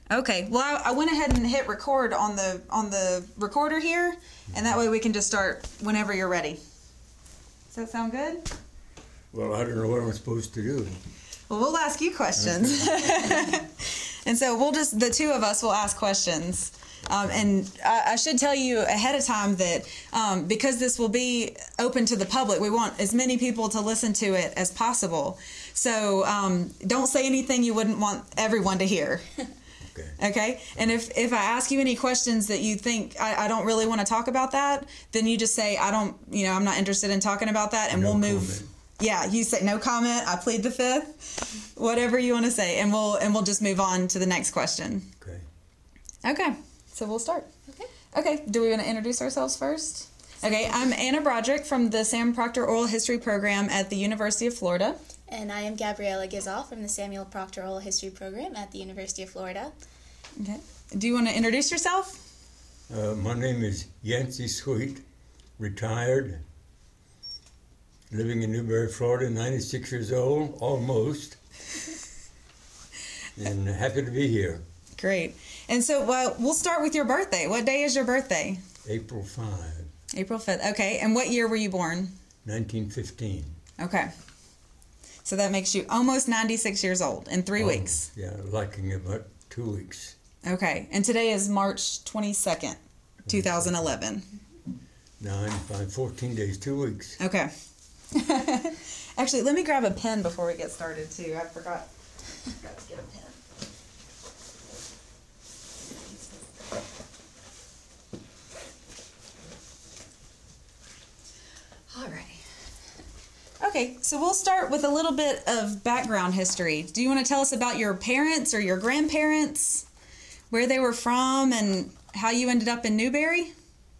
Okay. Well, I went ahead and hit record on the recorder here, and that way we can just start whenever you're ready. Does that sound good? Well, I don't know what I'm supposed to do. Well, we'll ask you questions. And so the two of us will ask questions. And I should tell you ahead of time that because this will be open to the public, we want as many people to listen to it as possible. So don't say anything you wouldn't want everyone to hear. Okay? And if I ask you any questions that you think I don't really want to talk about that, then you just say, I'm not interested in talking about that, and we'll move. Comment. Yeah, you say no comment, I plead the fifth, whatever you want to say, and we'll just move on to the next question. Okay. So we'll start. Okay. Do we want to introduce ourselves first? Okay, I'm Anna Broderick from the Sam Proctor Oral History Program at the University of Florida. And I am Gabriella Gizal from the Samuel Proctor Oral History Program at the University of Florida. Okay. Do you want to introduce yourself? My name is Yancey Sweet, retired, living in Newberry, Florida, 96 years old, almost, and happy to be here. Great. And so we'll start with your birthday. What day is your birthday? April 5. April 5th. Okay. And what year were you born? 1915. Okay. So that makes you almost 96 years old in 3 weeks. Yeah, liking about 2 weeks. Okay. And today is March 22nd, 2011. 14 days, 2 weeks. Okay. Actually, let me grab a pen before we get started, too. I forgot. Got to get a pen. Okay, so we'll start with a little bit of background history. Do you want to tell us about your parents or your grandparents, where they were from, and how you ended up in Newberry?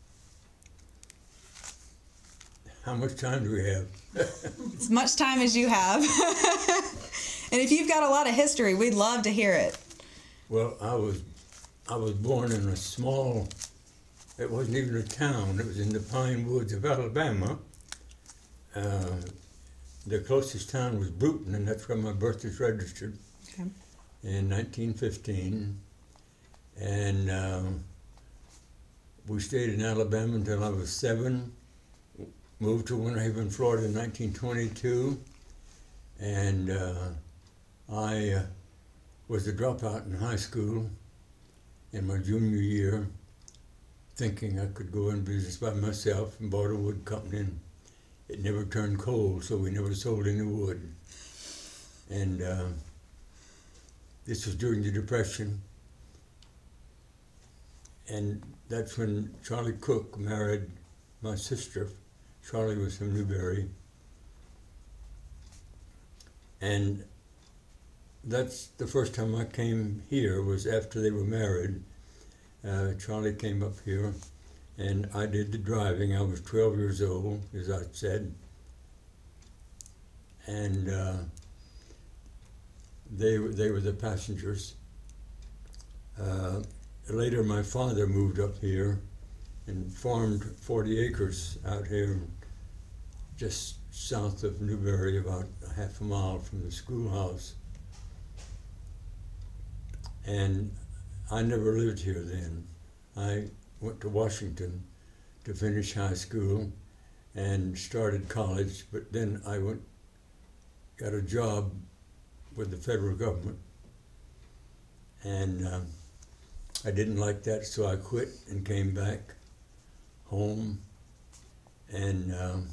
How much time do we have? As much time as you have. And if you've got a lot of history, we'd love to hear it. Well, I was born in a small, it wasn't even a town, it was in the Pine Woods of Alabama. The closest town was Bruton, and that's where my birth is registered, in 1915. And we stayed in Alabama until I was 7, moved to Winter Haven, Florida in 1922, and I was a dropout in high school in my junior year, thinking I could go in business by myself and bought a wood company. And it never turned cold, so we never sold any wood. And this was during the Depression. And that's when Charlie Cook married my sister. Charlie was from Newberry. And that's the first time I came here, was after they were married. Charlie came up here, and I did the driving. I was 12 years old, as I said. And they were the passengers. Later, my father moved up here and farmed 40 acres out here just south of Newberry, about a half a mile from the schoolhouse. And I never lived here then. I went to Washington to finish high school and started college, but then I got a job with the federal government, and I didn't like that, so I quit and came back home, and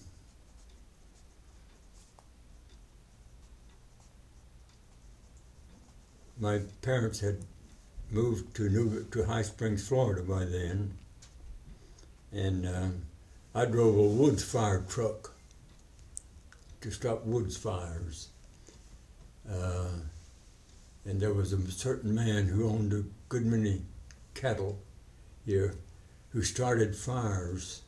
my parents had moved to High Springs, Florida by then, and I drove a woods fire truck to stop woods fires. And there was a certain man who owned a good many cattle here who started fires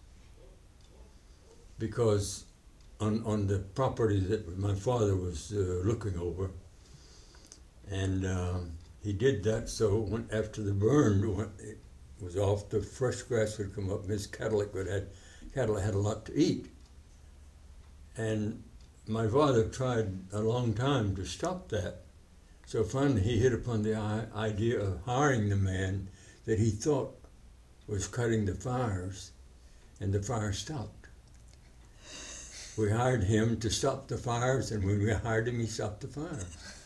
because on the property that my father was looking over. And he did that, so after the burn it was off, the fresh grass would come up, and his cattle had a lot to eat. And my father tried a long time to stop that, So finally he hit upon the idea of hiring the man that he thought was cutting the fires, and the fire stopped. We hired him to stop the fires, and when we hired him, he stopped the fire.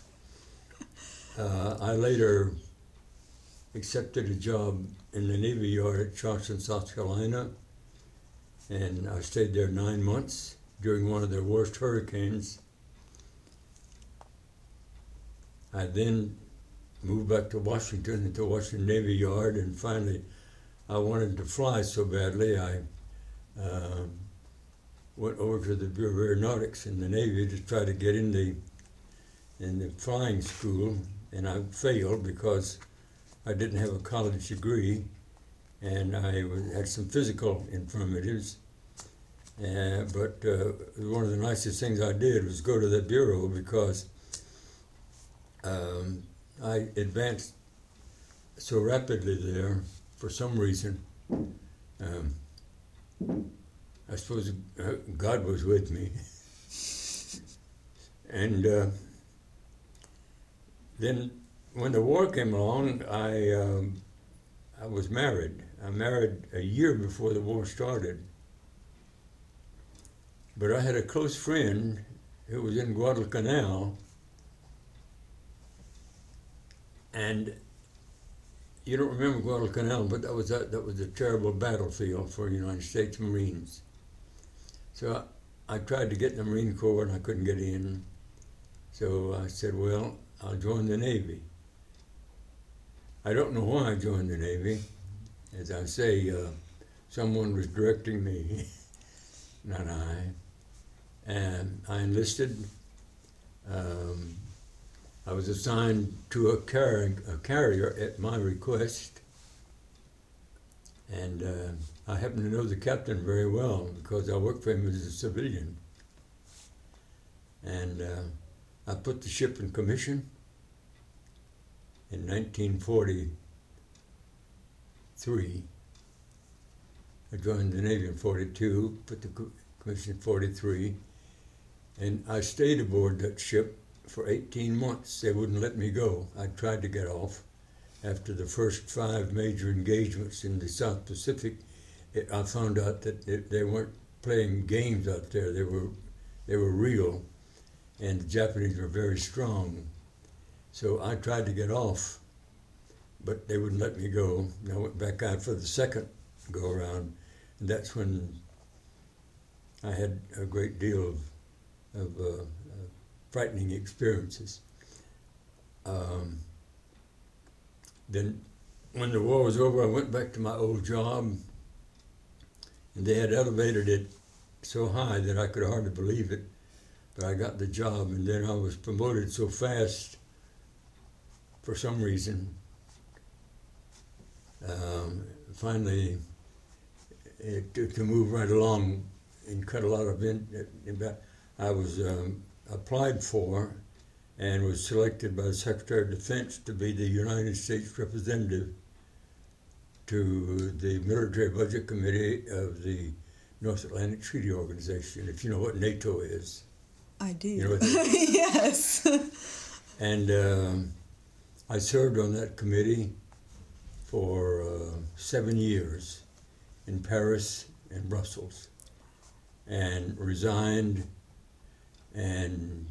I later accepted a job in the Navy Yard at Charleston, South Carolina, and I stayed there 9 months during one of their worst hurricanes. I then moved back to Washington, into Washington Navy Yard, and finally I wanted to fly so badly I went over to the Bureau of Aeronautics in the Navy to try to get in the flying school, and I failed because I didn't have a college degree, and I had some physical infirmities. But one of the nicest things I did was go to the Bureau because I advanced so rapidly there for some reason. I suppose God was with me. And then when the war came along, I was married. I married a year before the war started. But I had a close friend who was in Guadalcanal, and you don't remember Guadalcanal, but that was a terrible battlefield for United States Marines. So I tried to get in the Marine Corps, and I couldn't get in. So I said, well, I'll join the Navy. I don't know why I joined the Navy. As I say, someone was directing me, not I. And I enlisted. I was assigned to a carrier at my request. And I happened to know the captain very well because I worked for him as a civilian. And I put the ship in commission in 1943. I joined the Navy in 42, put the commission in 43, and I stayed aboard that ship for 18 months. They wouldn't let me go. I tried to get off. After the first 5 major engagements in the South Pacific, I found out that they weren't playing games out there. They were real, and the Japanese were very strong. So I tried to get off, but they wouldn't let me go. And I went back out for the second go-around, and that's when I had a great deal of frightening experiences. Then when the war was over, I went back to my old job, and they had elevated it so high that I could hardly believe it, but I got the job, and then I was promoted so fast for some reason. Finally, to move right along and cut a lot of I was applied for and was selected by the Secretary of Defense to be the United States representative to the Military Budget Committee of the North Atlantic Treaty Organization, if you know what NATO is. I do. You know what Yes. And I served on that committee for 7 years in Paris and Brussels, and resigned and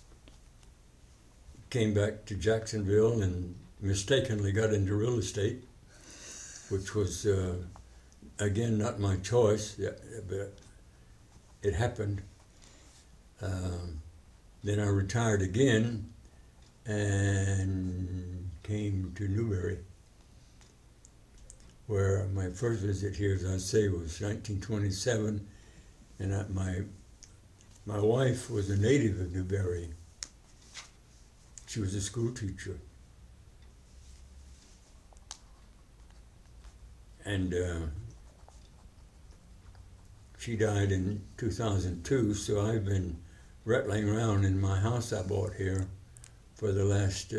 came back to Jacksonville and mistakenly got into real estate, which was, again, not my choice, but it happened. Then I retired again and came to Newberry, where my first visit here, as I say, was 1927, and my wife was a native of Newberry. She was a school teacher. And she died in 2002, so I've been rattling around in my house I bought here for the last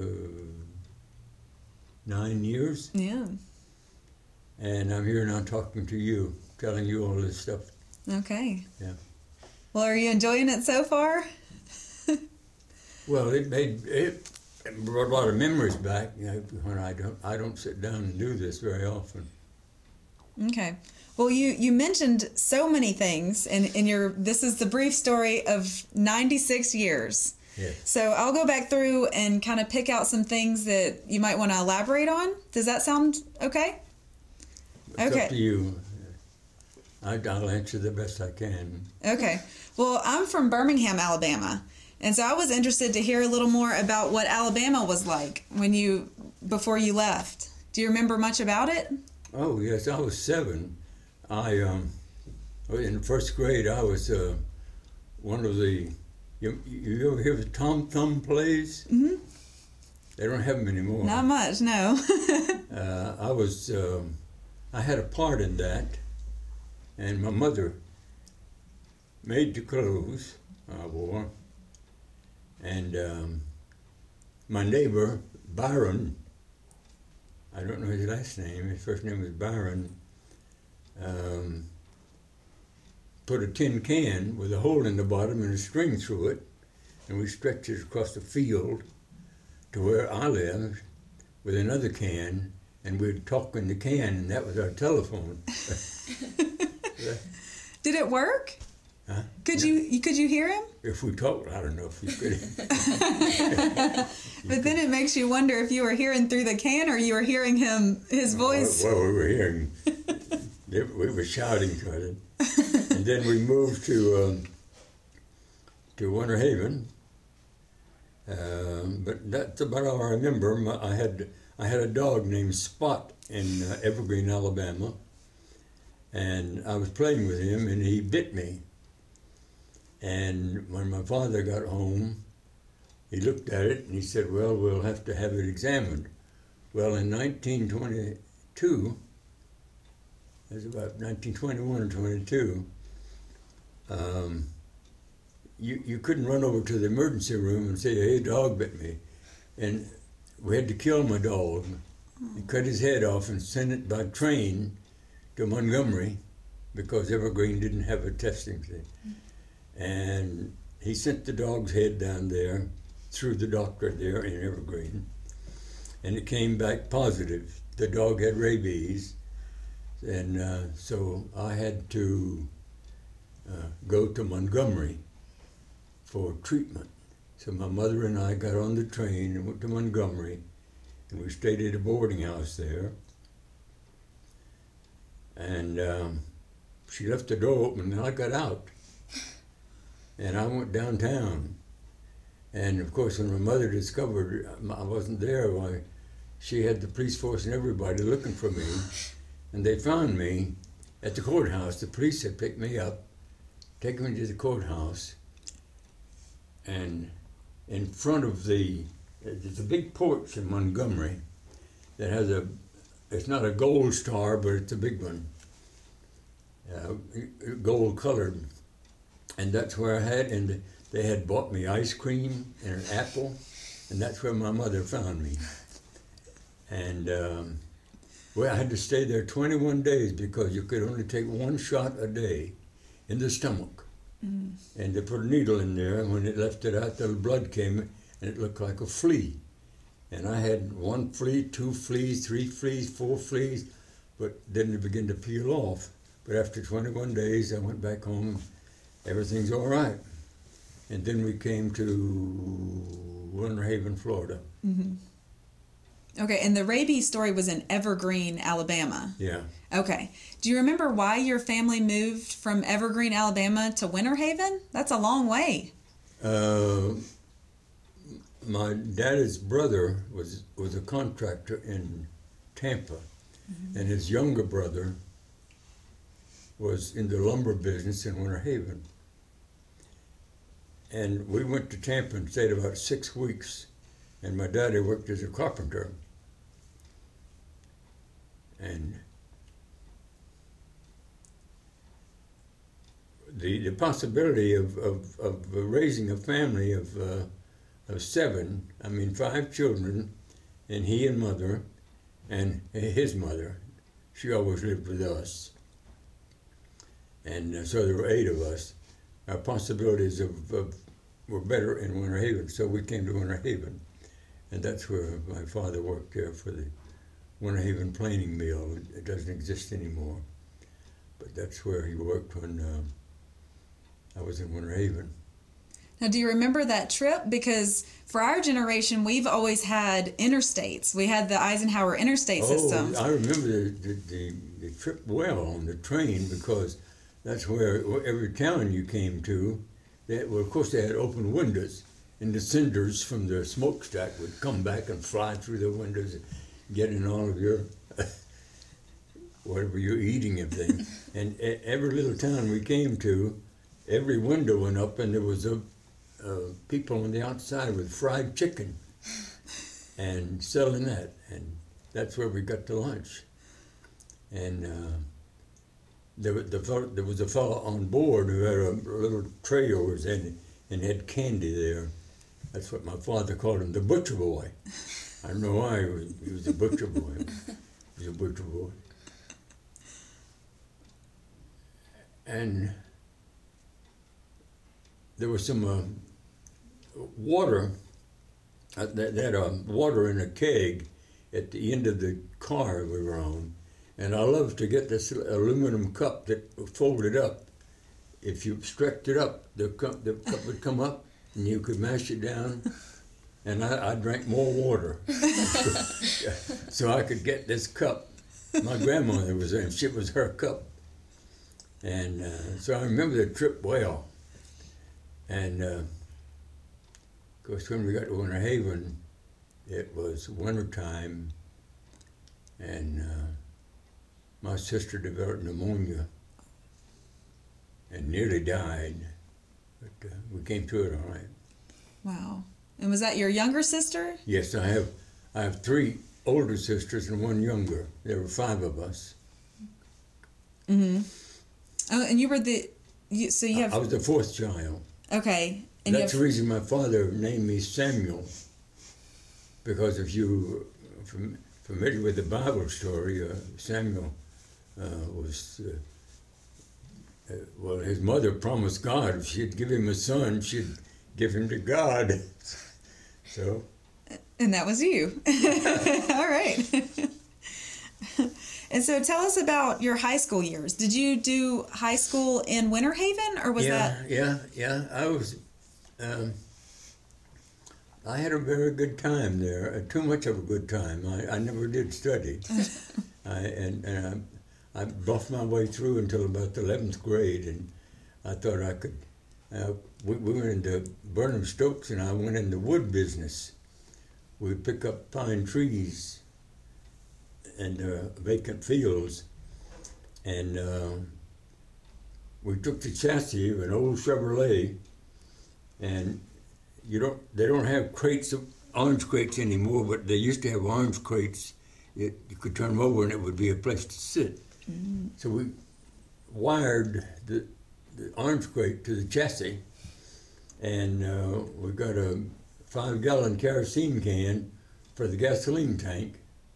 9 years. Yeah. And I'm here now talking to you, telling you all this stuff. Okay. Yeah. Well, are you enjoying it so far? Well, It brought a lot of memories back, you know, when I don't sit down and do this very often. Okay. Well, you mentioned so many things in your, this is the brief story of 96 years. Yes. So I'll go back through and kind of pick out some things that you might want to elaborate on. Does that sound okay? It's Okay. up to you. I'll answer the best I can. Okay. Well, I'm from Birmingham, Alabama. And so I was interested to hear a little more about what Alabama was like before you left. Do you remember much about it? Oh, yes, I was 7. In first grade, I was one of the, you ever hear of the Tom Thumb plays? Mm-hmm. They don't have them anymore. Not much, no. I had a part in that, and my mother made the clothes I wore, and my neighbor, Byron, I don't know his last name, his first name was Byron, put a tin can with a hole in the bottom and a string through it, and we stretched it across the field to where I lived with another can, and we'd talk in the can, and that was our telephone. Did it work? Huh? Could you hear him? If we talked, I don't know if you could. But then it makes you wonder if you were hearing through the can or you were hearing his voice. Well, we were hearing. We were shouting to it. And then we moved to Winter Haven. But that's about all I remember. I had a dog named Spot in Evergreen, Alabama. And I was playing with him, and he bit me. And when my father got home, he looked at it and he said, well, we'll have to have it examined. Well, in 1922, it was about 1921 or 22, you couldn't run over to the emergency room and say, hey, dog bit me. And we had to kill my dog. He cut his head off and sent it by train to Montgomery because Evergreen didn't have a testing thing. And he sent the dog's head down there through the doctor there in Evergreen, and it came back positive. The dog had rabies, and so I had to go to Montgomery for treatment. So my mother and I got on the train and went to Montgomery, and we stayed at a boarding house there. And she left the door open, and I got out. And I went downtown. And of course, when my mother discovered I wasn't there, she had the police force and everybody looking for me. And they found me at the courthouse. The police had picked me up, taken me to the courthouse. And in front of there's a big porch in Montgomery that has it's not a gold star, but it's a big one, gold colored. And that's where I had, and they had bought me ice cream and an apple, and that's where my mother found me. And I had to stay there 21 days because you could only take 1 shot a day in the stomach. Mm. And they put a needle in there, and when it left it out, the blood came, and it looked like a flea. And I had 1 flea, 2 fleas, 3 fleas, 4 fleas, but then it began to peel off. But after 21 days, I went back home. Everything's all right. And then we came to Winter Haven, Florida. Mm-hmm. Okay, and the rabies story was in Evergreen, Alabama. Yeah. Okay. Do you remember why your family moved from Evergreen, Alabama to Winter Haven? That's a long way. My daddy's brother was a contractor in Tampa, mm-hmm. and his younger brother was in the lumber business in Winter Haven. And we went to Tampa and stayed about 6 weeks, and my daddy worked as a carpenter. And the possibility of raising a family of 7, 5 children, and he and mother, and his mother, she always lived with us. And so there were 8 of us. Our possibilities were better in Winter Haven, so we came to Winter Haven. and that's where my father worked there for the Winter Haven planing mill. It doesn't exist anymore, but that's where he worked when I was in Winter Haven. Now, do you remember that trip? Because for our generation, we've always had interstates. We had the Eisenhower interstate system. I remember the trip well on the train, because that's where every town you came to, of course they had open windows, and the cinders from the smokestack would come back and fly through the windows, get in all of your, whatever you're eating and thing. And every little town we came to, every window went up, and there was people on the outside with fried chicken and selling that, and that's where we got to lunch. And there was a fellow on board who had a little tray over his head and had candy there. That's what my father called him, the butcher boy. I don't know why he was a butcher boy. He was a butcher boy. And there was some water, they had water in a keg at the end of the car we were on. And I loved to get this aluminum cup that folded up. If you stretched it up, the cup would come up, and you could mash it down. And I drank more water, so I could get this cup. My grandmother was there, and it was her cup. And so I remember the trip well. And of course, when we got to Winter Haven, it was wintertime, and my sister developed pneumonia and nearly died, but we came through it all right. Wow. And was that your younger sister? Yes, I have 3 older sisters and 1 younger. There were 5 of us. Mm-hmm. Oh, and you were so you have... I was the 4th child. Okay. And that's the reason my father named me Samuel, because if you are familiar with the Bible story, Samuel was... well, his mother promised God if she'd give him a son, she'd give him to God. So. And that was you. All right. And so tell us about your high school years. Did you do high school in Winter Haven, or was that? Yeah. I was. I had a very good time there. Too much of a good time. I never did study. I bluffed my way through until about the 11th grade, and I thought I could. We went into Burnham Stokes, and I went in the wood business. We'd pick up pine trees and vacant fields, and we took the chassis of an old Chevrolet, and they don't have orange crates anymore, but they used to have orange crates. You could turn them over, and it would be a place to sit. Mm. So we wired the orange crate to the chassis, and we got a 5-gallon kerosene can for the gasoline tank,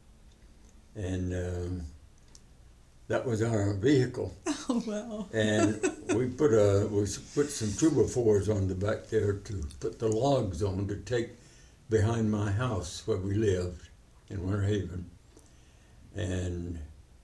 and that was our vehicle. Oh wow! And we put some 2x4s on the back there to put the logs on to take behind my house where we lived in Winter Haven, and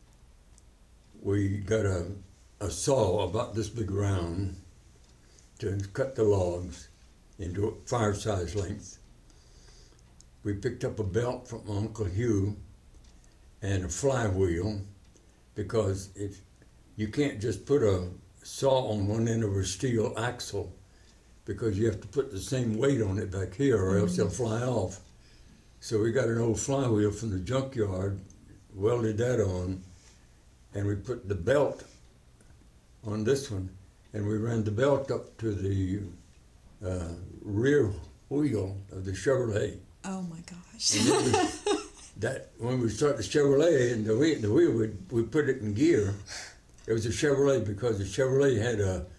we got a saw about this big round to cut the logs into fire-size length. We picked up a belt from Uncle Hugh and a flywheel, because you can't just put a saw on one end of a steel axle, because you have to put the same weight on it back here, or else they'll fly off. So we got an old flywheel from the junkyard, welded that on, and we put the belt on this one, and we ran the belt up to the rear wheel of the Chevrolet. Oh my gosh! And that when we started the Chevrolet and the wheel, we put it in gear. It was a Chevrolet because the Chevrolet had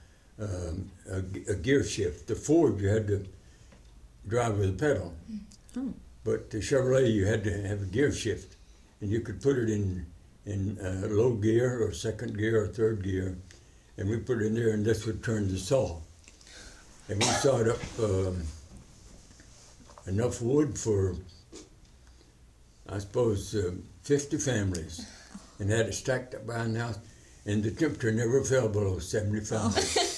a gear shift. The Ford, you had to drive with a pedal, but the Chevrolet you had to have a gear shift, and you could put it in low gear or second gear or third gear, and we put it in there, and this would turn the saw. And we sawed up enough wood for I suppose, 50 families, and had it stacked up behind the house, and the temperature never fell below 75. Oh.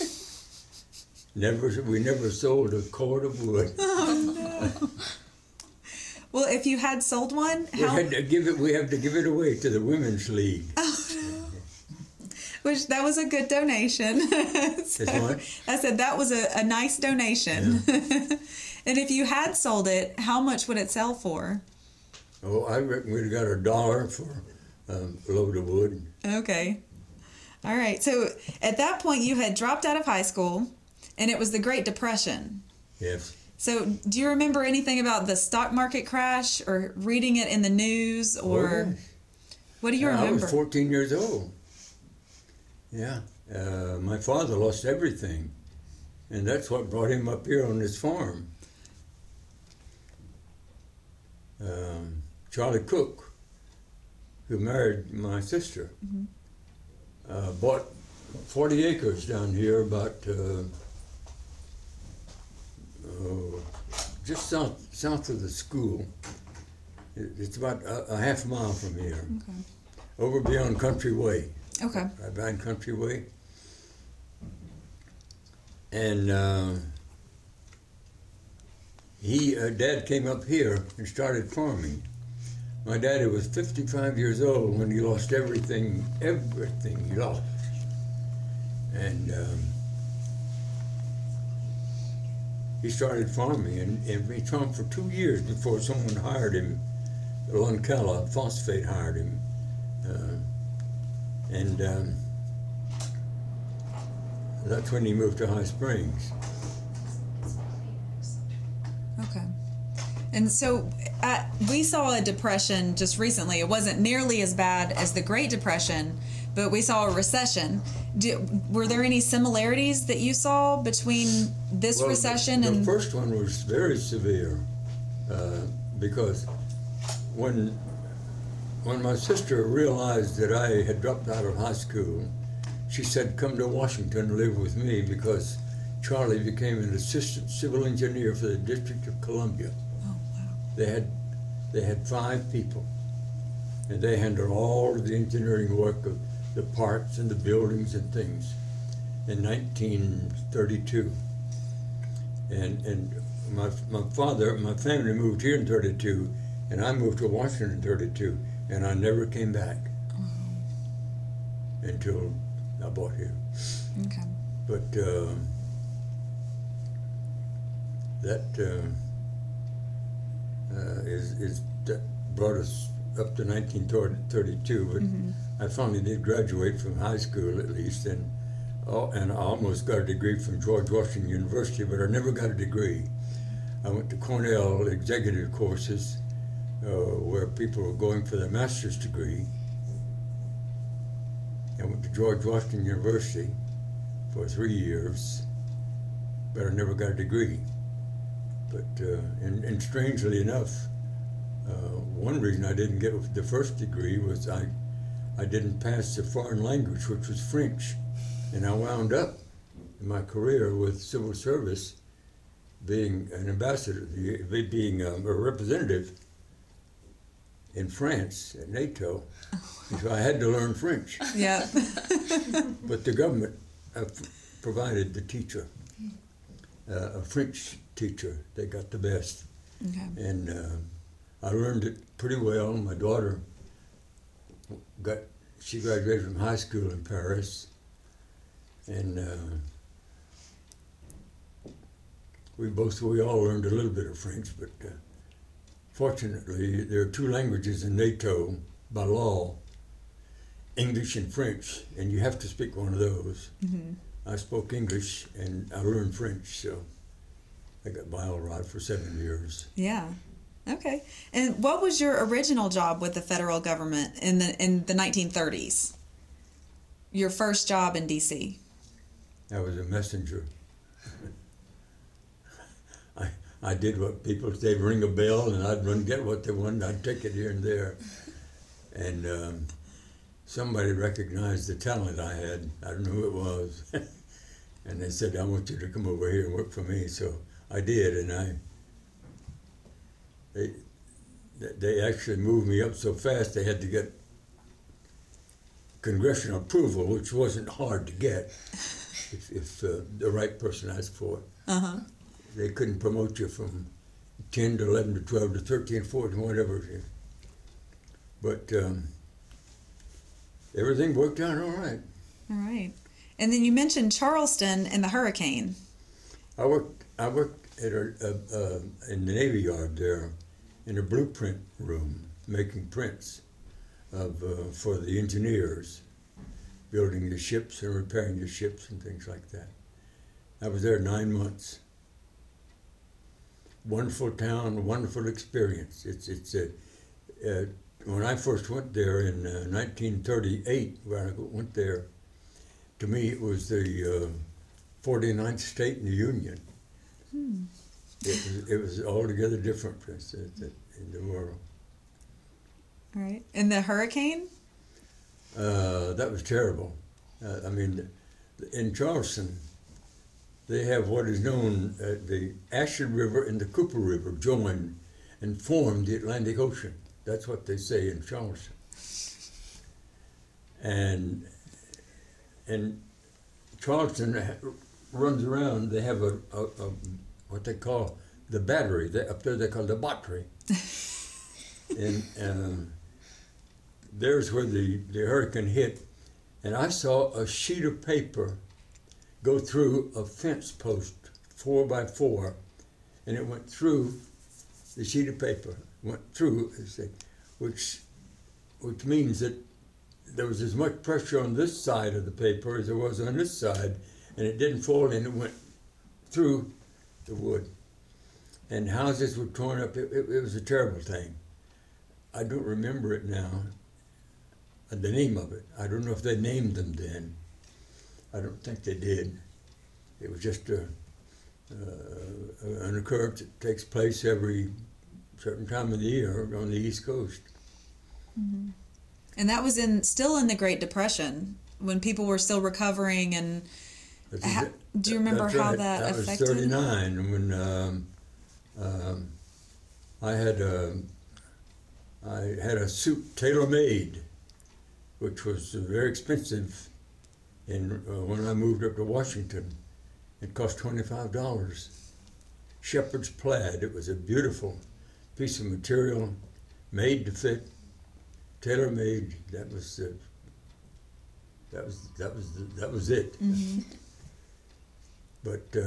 We never sold a cord of wood. Oh, no. Well, if you had sold one, we have to give it away to the Women's League. Oh, no. Which that was a good donation. So, I said that was a nice donation. Yeah. And if you had sold it, how much would it sell for? Oh, I reckon we'd have got $1 for a load of wood. Okay. All right. So at that point, you had dropped out of high school, and it was the Great Depression. Yes. So do you remember anything about the stock market crash or reading it in the news, or what do you remember? I was 14 years old. Yeah. My father lost everything, and that's what brought him up here on this farm. Charlie Cook, who married my sister, bought 40 acres down here about just south of the school. It's about a half mile from here. Okay. Over beyond Country Way. Okay. Right behind Country Way. And Dad came up here and started farming. My daddy was 55 years old when he lost everything he lost. And he started farming, and he farmed for 2 years before someone hired him. Loncala Phosphate hired him. That's when he moved to High Springs. Okay. And so we saw a depression just recently. It wasn't nearly as bad as the Great Depression, but we saw a recession. Were there any similarities that you saw between this recession and... The first one was very severe because when my sister realized that I had dropped out of high school, she said, "Come to Washington and live with me," because Charlie became an assistant civil engineer for the District of Columbia. Oh, wow. They had 5 people, and they handled all of the engineering work of the parks and the buildings and things in 1932. And my family moved here in 32, and I moved to Washington in 32, and I never came back until I bought here. Okay. But that brought us up to 1932. But I finally did graduate from high school, at least, and I almost got a degree from George Washington University, but I never got a degree. I went to Cornell executive courses where people were going for their master's degree. I went to George Washington University for 3 years, but I never got a degree. But and strangely enough, one reason I didn't get the first degree was I didn't pass the foreign language, which was French, and I wound up in my career with civil service being an ambassador, being a representative in France at NATO. So I had to learn French. Yeah. But the government provided the teacher, a French teacher. They got the best. Okay. And I learned it pretty well. My daughter she graduated from high school in Paris. And we all learned a little bit of French, but fortunately there are 2 languages in NATO by law, English and French, and you have to speak one of those. I spoke English and I learned French, so I got by all right for 7 years. Yeah. Okay. And what was your original job with the federal government in the 1930s? Your first job in D.C.? I was a messenger. I did what people, they'd ring a bell and I'd run get what they wanted. I'd take it here and there. And somebody recognized the talent I had. I don't know who it was. And they said, "I want you to come over here and work for me." So I did, and they actually moved me up so fast they had to get congressional approval, which wasn't hard to get if the right person asked for it. Uh-huh. They couldn't promote you from 10 to 11 to 12 to 13, 14, whatever. But everything worked out all right. All right. And then you mentioned Charleston and the hurricane. I worked at in the Navy Yard there, in a blueprint room, making prints of for the engineers, building the ships and repairing the ships and things like that. I was there 9 months. Wonderful town, wonderful experience. When I first went there in 1938, when I went there, to me it was the 49th state in the Union. It was altogether different in the world. All right. And the hurricane? That was terrible. I mean, in Charleston, they have what is known as the Ashley River and the Cooper River joined and formed the Atlantic Ocean. That's what they say in Charleston. And Charleston runs around. They have a what they call the battery. Up there they call the battery. And there's where the hurricane hit. And I saw a sheet of paper go through a fence post, 4 by 4, and it went through the sheet of paper, which means that there was as much pressure on this side of the paper as there was on this side, and it didn't fall in, it went through the wood. And houses were torn up. It was a terrible thing. I don't remember it now, the name of it. I don't know if they named them then. I don't think they did. It was just an occurrence that takes place every certain time of the year on the East Coast. Mm-hmm. And that was still in the Great Depression, when people were still recovering. And do you remember how right. that affected? That was 1939 when I had a suit tailor-made, which was very expensive. And when I moved up to Washington, it cost $25. Shepherd's plaid. It was a beautiful piece of material, made to fit, tailor-made. That was it. Mm-hmm. But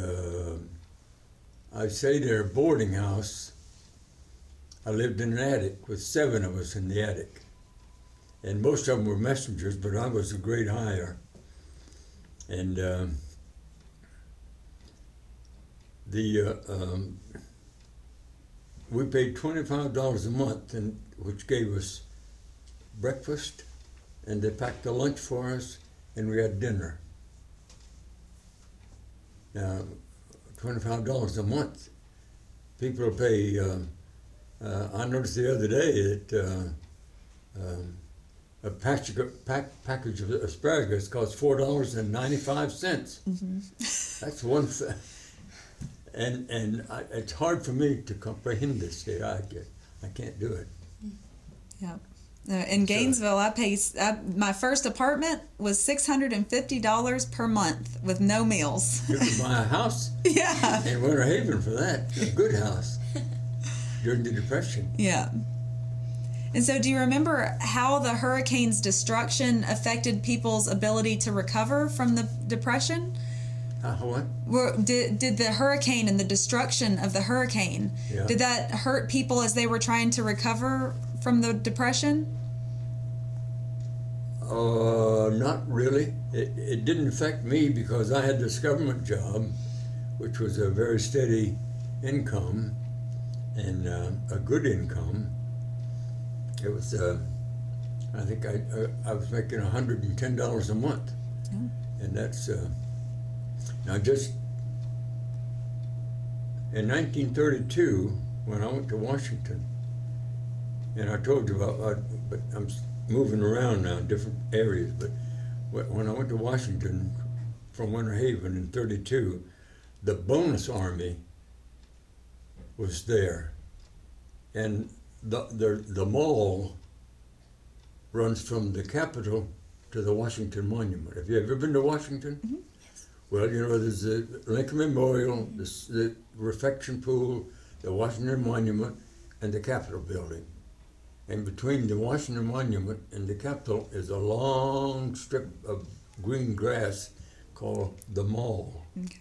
I stayed at a boarding house. I lived in an attic with 7 of us in the attic, and most of them were messengers, but I was a grade higher. And we paid $25 a month, which gave us breakfast, and they packed the lunch for us, and we had dinner. Now, $25 a month. People pay. I noticed the other day that a package of asparagus costs $4.95. Mm-hmm. That's one thing. And it's hard for me to comprehend this here. I can't do it. Yeah. In Gainesville, my first apartment was $650 per month with no meals. You could buy a house Yeah. in Winter Haven for that, a good house, during the Depression. Yeah. And so do you remember how the hurricane's destruction affected people's ability to recover from the Depression? What? Did the hurricane and the destruction of the hurricane, did that hurt people as they were trying to recover from the Depression? Not really. It didn't affect me because I had this government job, which was a very steady income and a good income. It was, I think I was making $110 a month. Oh. And that's, now just in 1932, when I went to Washington, and I told you about, but I'm moving around now, different areas, but when I went to Washington from Winter Haven in 32, the bonus army was there. And the mall runs from the Capitol to the Washington Monument. Have you ever been to Washington? Mm-hmm. Yes. Well, you know, there's the Lincoln Memorial, the refection pool, the Washington Monument, and the Capitol building. And between the Washington Monument and the Capitol is a long strip of green grass called the Mall. Okay.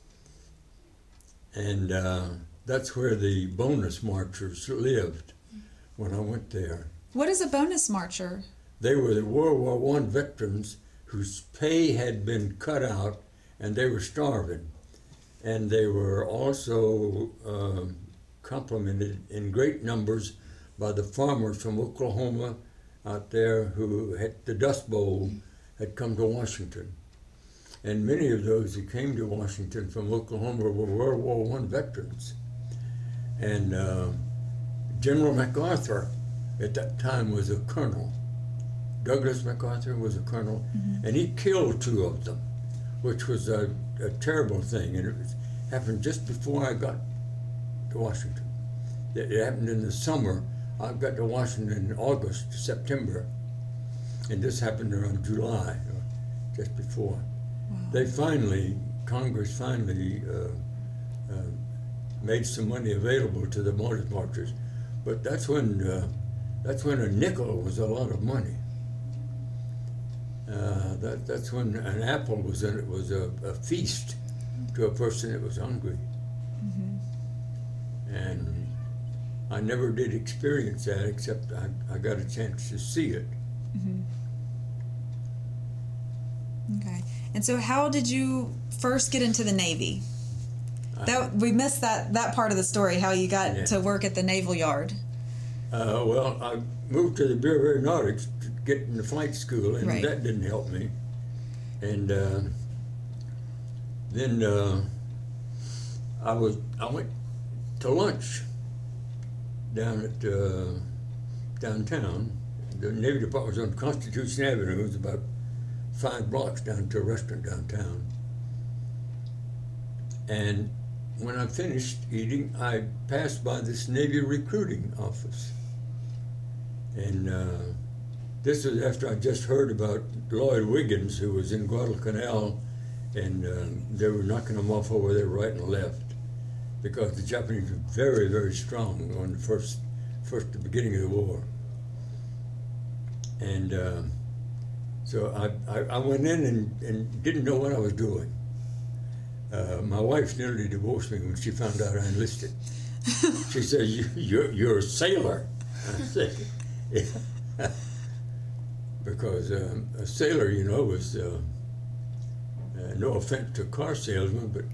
And that's where the bonus marchers lived when I went there. What is a bonus marcher? They were the World War I veterans whose pay had been cut out and they were starving. And they were also complimented in great numbers by the farmers from Oklahoma out there who had the Dust Bowl had come to Washington. And many of those who came to Washington from Oklahoma were World War I veterans. And General MacArthur at that time was a colonel. Douglas MacArthur was a colonel, and he killed 2 of them, which was a terrible thing. And happened just before I got to Washington. It happened in the summer. I got to Washington in August, September, and this happened around July, just before. Wow. Congress finally made some money available to the bonus marchers, but that's when a nickel was a lot of money. That's when an apple was a feast to a person that was hungry. Mm-hmm. And I never did experience that, except I got a chance to see it. Mm-hmm. Okay. And so how did you first get into the Navy? We missed that part of the story, how you got to work at the Naval Yard. Well, I moved to the Bureau of Aeronautics to get into flight school, and that didn't help me. And then I went to lunch down at downtown. The Navy Department was on Constitution Avenue. It was about 5 blocks down to a restaurant downtown. And when I finished eating, I passed by this Navy recruiting office. And this was after I just heard about Lloyd Wiggins, who was in Guadalcanal, and they were knocking them off over there right and left, because the Japanese were very, very strong on the beginning of the war. And so I went in and didn't know what I was doing. My wife nearly divorced me when she found out I enlisted. She said, you're a sailor. I said, yeah. Because a sailor, you know, was, no offense to car salesmen, but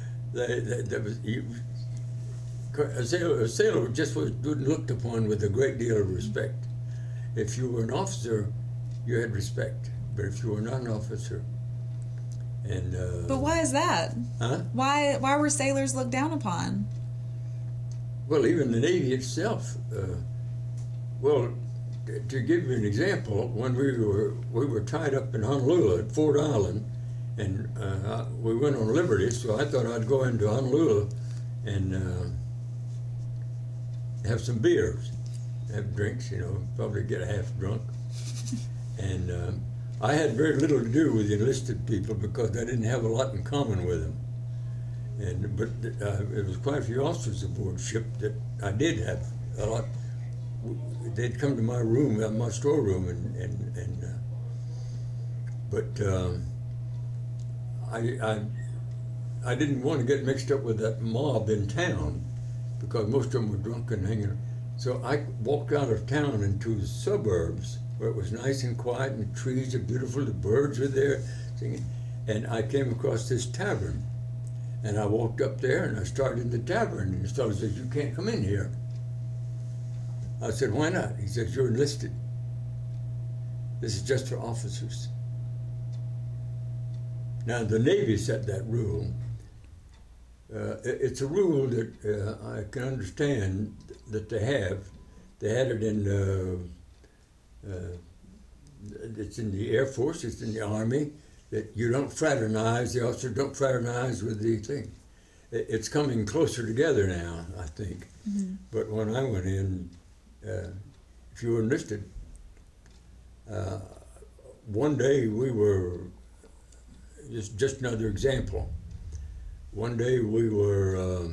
a sailor just was looked upon with a great deal of respect. If you were an officer, you had respect, but if you were not an officer, and but why is that? Huh? Why were sailors looked down upon? Well, even the Navy itself. Well, to give you an example, when we were tied up in Honolulu at Fort Island, and we went on liberty, so I thought I'd go into Honolulu and have some beers, have drinks, you know, probably get half drunk. And I had very little to do with the enlisted people because I didn't have a lot in common with them. But it was quite a few officers aboard ship that I did have a lot. They'd come to my room, my storeroom, but I didn't want to get mixed up with that mob in town because most of them were drunk and hanging. So I walked out of town into the suburbs where it was nice and quiet and the trees are beautiful, the birds were there singing, and I came across this tavern. And I walked up there and I started in the tavern, and the fellow said, "You can't come in here." I said, "Why not?" He says, "You're enlisted. This is just for officers." Now, the Navy set that rule. It's a rule that I can understand that they have. They had it in, it's in the Air Force, it's in the Army, that you don't fraternize, the officers don't fraternize with the thing. It's coming closer together now, I think. Mm-hmm. But when I went in, if you were enlisted, one day we were, just another example, one day we were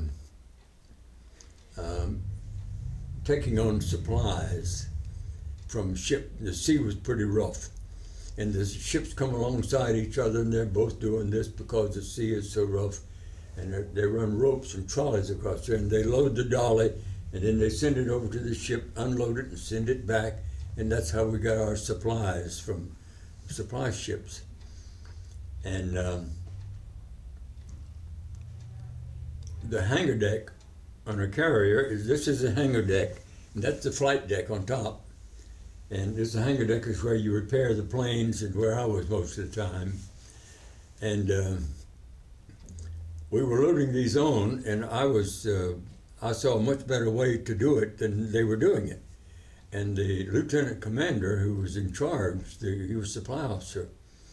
taking on supplies from ship. The sea was pretty rough, and the ships come alongside each other, and they're both doing this because the sea is so rough, and they run ropes and trolleys across there, and they load the dolly, and then they send it over to the ship, unload it, and send it back, and that's how we got our supplies from supply ships. And the hangar deck on a carrier this is a hangar deck, and that's the flight deck on top. And this hangar deck is where you repair the planes, and where I was most of the time. And we were loading these on, and I saw a much better way to do it than they were doing it. And the lieutenant commander who was in charge, he was supply officer,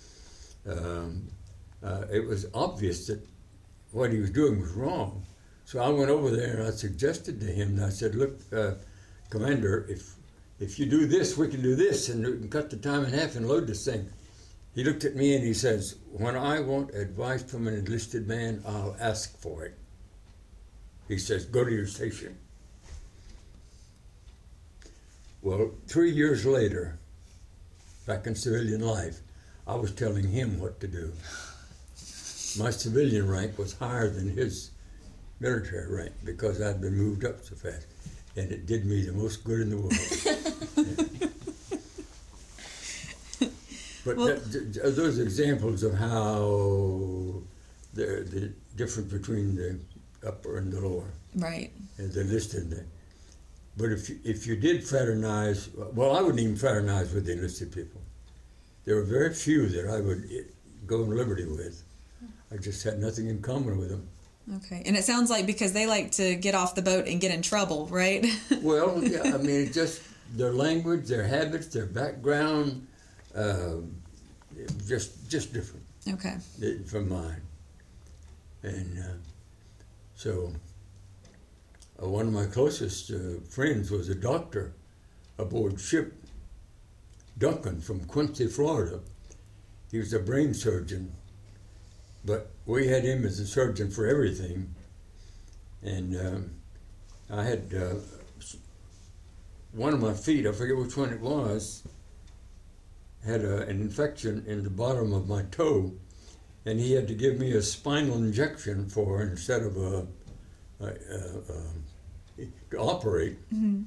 it was obvious that what he was doing was wrong. So I went over there and I suggested to him, and I said, look, Commander, if you do this, we can do this, and we can cut the time in half and load this thing. He looked at me and he says, when I want advice from an enlisted man, I'll ask for it. He says, go to your station. Well, 3 years later, back in civilian life, I was telling him what to do. My civilian rank was higher than his military rank because I'd been moved up so fast, and it did me the most good in the world. But Well, those examples of how the difference between the upper and the lower, right. and the listed. But if you did fraternize, well, I wouldn't even fraternize with the enlisted people. There were very few that I would go on liberty with. I just had nothing in common with them. Okay. And it sounds like because they like to get off the boat and get in trouble, right? Well, yeah, I mean, it's just their language, their habits, their background, just different Okay. from mine. And so one of my closest friends was a doctor aboard ship, Duncan from Quincy, Florida. He was a brain surgeon, but we had him as a surgeon for everything. And I had one of my feet, I forget which one it was, had an infection in the bottom of my toe, and he had to give me a spinal injection instead of to operate. Mm-hmm.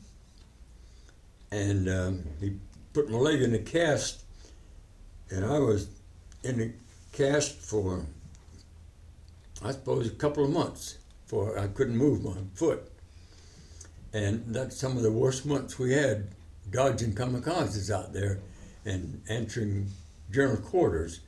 And he put my leg in a cast, and I was in the cast for, I suppose, a couple of months, for I couldn't move my foot. And that's some of the worst months we had, dodging kamikazes out there and answering general quarters.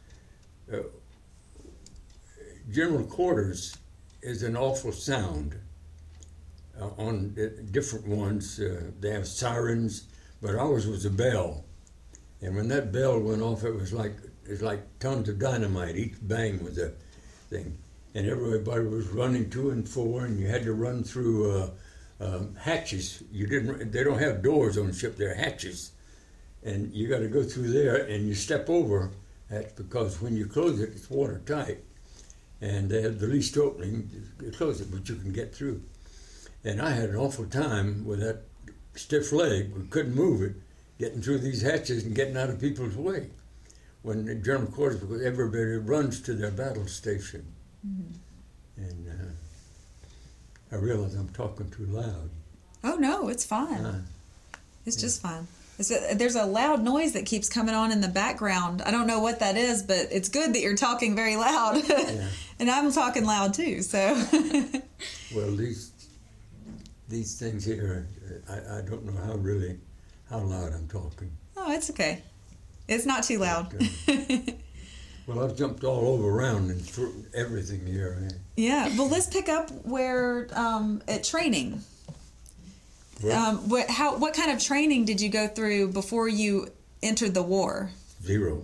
General quarters is an awful sound. On different ones, they have sirens, but ours was a bell. And when that bell went off, it was like tons of dynamite. Each bang was a thing. And everybody was running to and fro, and you had to run through hatches. They don't have doors on the ship, they're hatches. And you got to go through there, and you step over that, because when you close it, it's watertight. And they have the least opening, you close it, but you can get through. And I had an awful time with that stiff leg. We couldn't move it, getting through these hatches and getting out of people's way. When the general quarters, because everybody runs to their battle station. Mm-hmm. And I realize I'm talking too loud. Oh, no, it's fine. It's just fine. There's a loud noise that keeps coming on in the background. I don't know what that is, but it's good that you're talking very loud. Yeah. And I'm talking loud too, so. Well, these things here, I don't know how loud I'm talking. Oh, it's okay. It's not too loud. Well, I've jumped all over around and through everything here. Yeah, well, let's pick up where at training. What kind of training did you go through before you entered the war? Zero.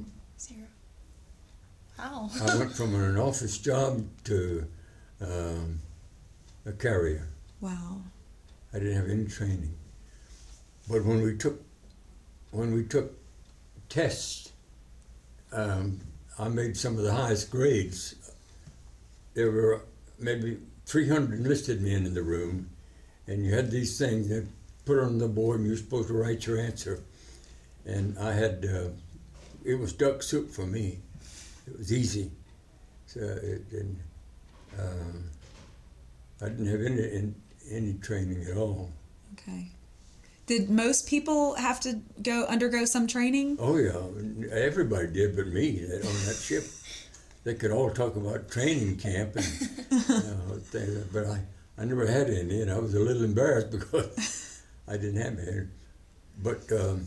Wow. I went from an office job to a carrier. Wow. I didn't have any training. but when we took tests, I made some of the highest grades. There were maybe 300 enlisted men in the room, and you had these things that put on the board, and you were supposed to write your answer. And I had, it was duck soup for me. It was easy. So I didn't have any training at all. Okay. Did most people have to undergo some training? Oh yeah, everybody did, but me. On that ship, they could all talk about training camp, and but I never had any, and I was a little embarrassed because I didn't have any. But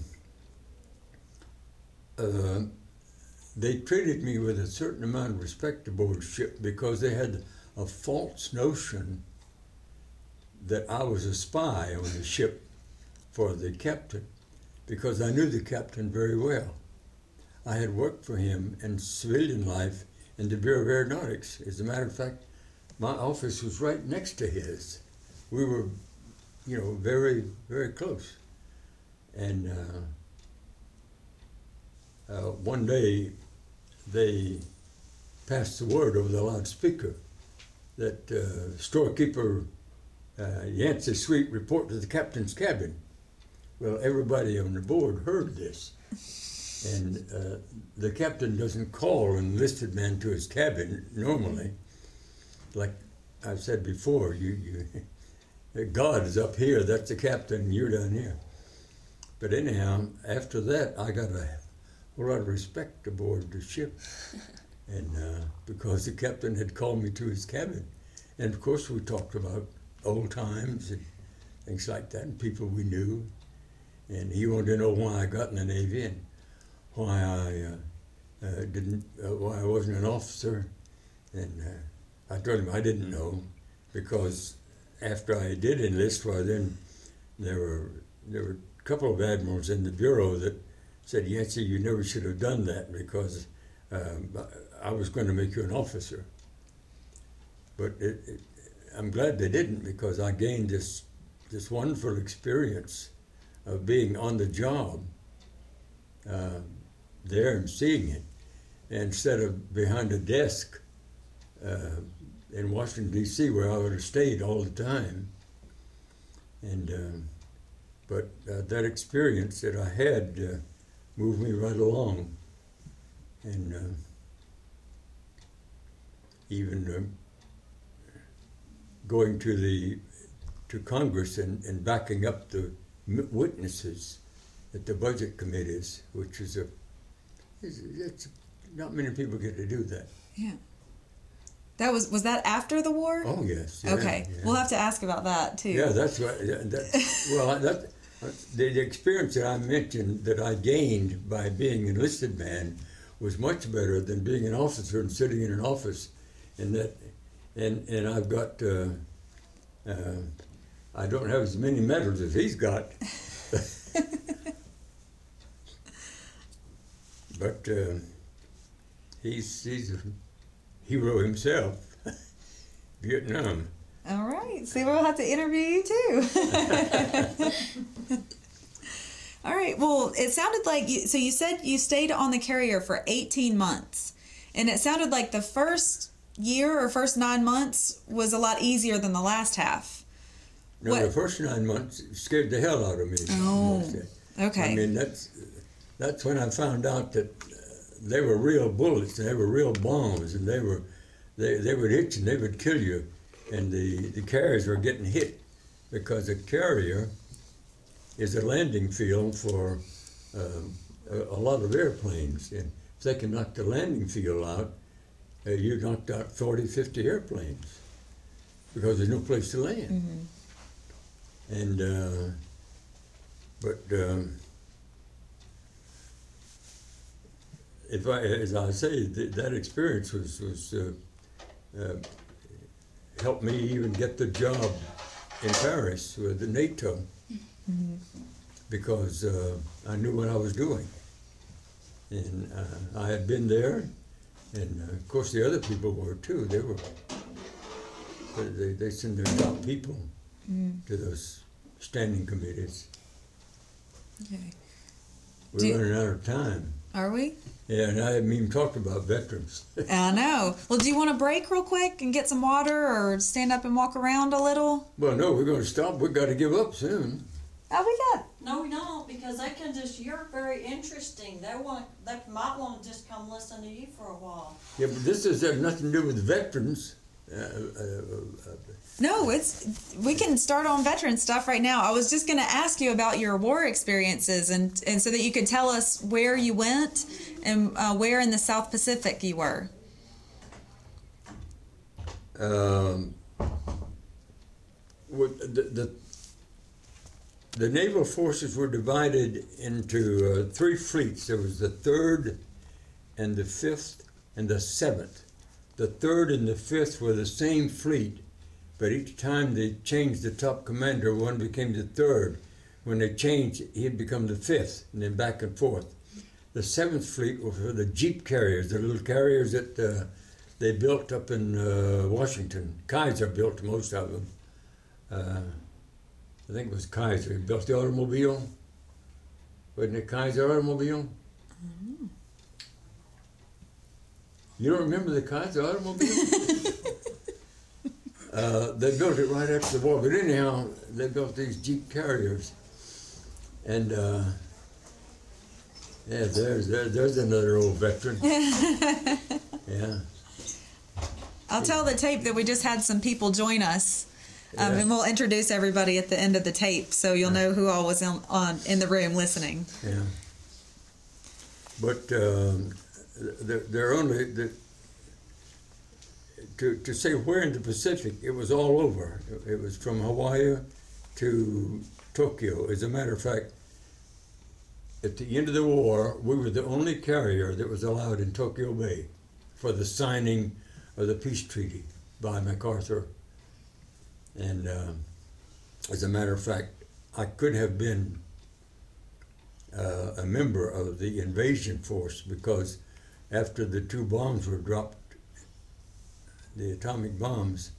they treated me with a certain amount of respect aboard ship because they had a false notion that I was a spy on the ship for the captain, because I knew the captain very well. I had worked for him in civilian life in the Bureau of Aeronautics. As a matter of fact, my office was right next to his. We were, very, very close. And one day, they passed the word over the loudspeaker that storekeeper Yancey Sweet report to the captain's cabin. Well, everybody on the board heard this, and the captain doesn't call an enlisted man to his cabin normally. Like I've said before, God is up here, that's the captain, and you're down here. But anyhow, after that, I got a whole lot of respect aboard the ship, and because the captain had called me to his cabin. And of course, we talked about old times and things like that, and people we knew. And he wanted to know why I got in the Navy and why why I wasn't an officer. And I told him I didn't know, because after I did enlist, then there were a couple of admirals in the Bureau that said, Yancey, you never should have done that, because I was going to make you an officer. But I'm glad they didn't, because I gained this wonderful experience of being on the job there and seeing it, instead of behind a desk in Washington, D.C., where I would have stayed all the time. And but that experience that I had moved me right along, and even going to Congress and backing up the witnesses at the budget committees, which is it's not many people get to do that. Yeah. Was that after the war? Oh yes. Yeah, okay, yeah. We'll have to ask about that too. Yeah, that's right. Yeah, the experience that I mentioned that I gained by being an enlisted man was much better than being an officer and sitting in an office, and I've got. I don't have as many medals as he's got, but he's a hero himself. Vietnam. All right, so we'll have to interview you too. All right. Well, it sounded like you said you stayed on the carrier for 18 months, and it sounded like the first year or first 9 months was a lot easier than the last half. No, the first 9 months scared the hell out of me. Oh, okay. I mean, that's when I found out that they were real bullets and they were real bombs, and they would hit you and they would kill you, and the carriers were getting hit because a carrier is a landing field for a lot of airplanes, and if they can knock the landing field out, you knocked out 40, 50 airplanes because there's no place to land. Mm-hmm. And as I say, that experience was helped me even get the job in Paris with the NATO, mm-hmm. because I knew what I was doing, and I had been there, and of course the other people were too. They send their top people to those standing committees. Okay. We're running out of time. Are we? Yeah, and I haven't even talked about veterans. I know. Well, do you want to break real quick and get some water or stand up and walk around a little? Well, no, we're going to stop. We've got to give up soon. Oh, we got. No, we don't, because they can just, you're very interesting. They might want to just come listen to you for a while. Yeah, but this has nothing to do with veterans. No, we can start on veteran stuff right now. I was just going to ask you about your war experiences and so that you could tell us where you went and where in the South Pacific you were. The naval forces were divided into 3 fleets. There was the 3rd and the 5th and the 7th. The 3rd and the 5th were the same fleet, but each time they changed the top commander, one became the 3rd. When they changed, he'd become the 5th, and then back and forth. The 7th fleet was for the Jeep carriers, the little carriers that they built up in Washington. Kaiser built most of them. I think it was Kaiser. He built the automobile. Wasn't it Kaiser automobile? Mm-hmm. You don't remember the Kaiser automobile? They built it right after the war. But anyhow, they built these Jeep carriers. And yeah, there's another old veteran. Yeah. I'll tell the tape that we just had some people join us. And we'll introduce everybody at the end of the tape, so you'll know who all was in the room listening. Yeah. But they're only to say where in the Pacific, it was all over. It was from Hawaii to Tokyo. As a matter of fact, at the end of the war, we were the only carrier that was allowed in Tokyo Bay for the signing of the peace treaty by MacArthur. And as a matter of fact, I could have been a member of the invasion force because after the 2 bombs were dropped, the atomic bombs,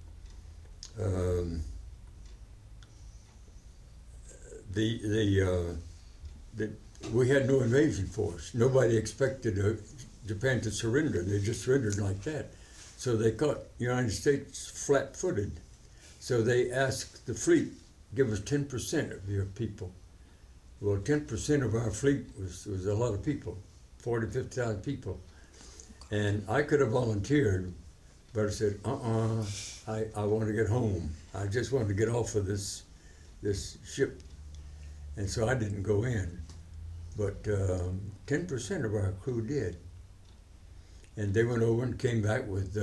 we had no invasion force. Nobody expected Japan to surrender. They just surrendered like that. So they caught United States flat-footed. So they asked the fleet, give us 10% of your people. Well, 10% of our fleet was a lot of people, 40,000, 50,000 people. And I could have volunteered, but I said, I want to get home. I just wanted to get off of this ship. And so I didn't go in. But 10% of our crew did. And they went over and came back with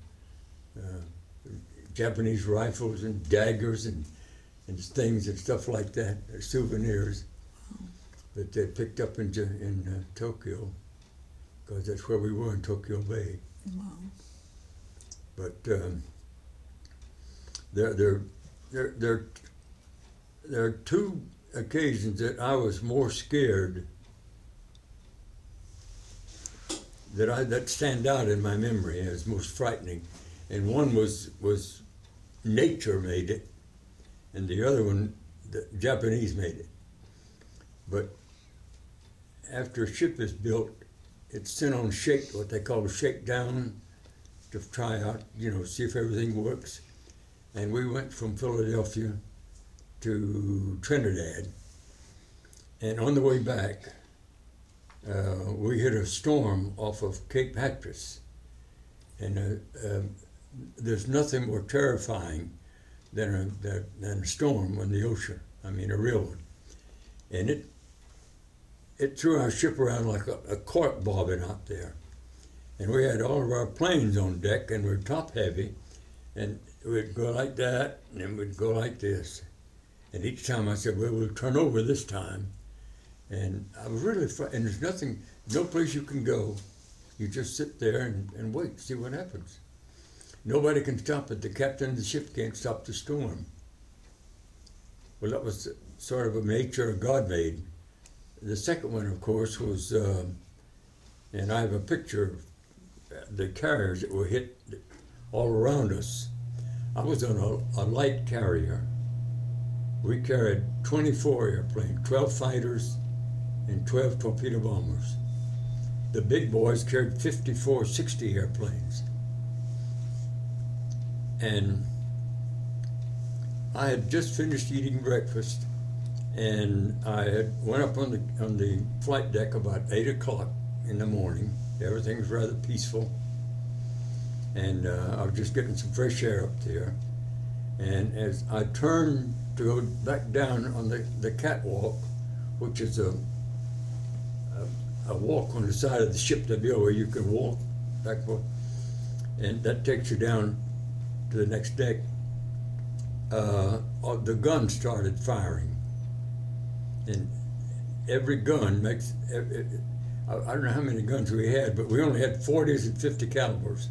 Japanese rifles and daggers and things and stuff like that, souvenirs that they picked up in Tokyo, because that's where we were in Tokyo Bay. Wow. But there are 2 occasions that I was more scared that stand out in my memory as most frightening. And one was nature made it, and the other one, the Japanese made it. But after a ship is built, it's sent on what they call a shakedown, to try out, see if everything works. And we went from Philadelphia to Trinidad. And on the way back, we hit a storm off of Cape Hatteras. And there's nothing more terrifying than a storm on the ocean. I mean, a real one. And it threw our ship around like a cork bobbing out there. And we had all of our planes on deck, and we're top heavy, and we'd go like that, and then we'd go like this. And each time I said, well, we'll turn over this time. And I was really frightened. And there's no place you can go. You just sit there and wait, see what happens. Nobody can stop it. The captain of the ship can't stop the storm. Well, that was sort of a nature God made. The second one, of course, was, and I have a picture of the carriers that were hit all around us. I was on a light carrier, we carried 24 airplanes, 12 fighters and 12 torpedo bombers. The big boys carried 54, 60 airplanes. And I had just finished eating breakfast, and I had went up on the flight deck about 8 o'clock in the morning. Everything was rather peaceful, and I was just getting some fresh air up there. And as I turned to go back down on the catwalk, which is a walk on the side of the ship to build where you can walk backward, and that takes you down to the next deck. The gun started firing, and every gun makes. I don't know how many guns we had, but we only had 40s and 50 calibers,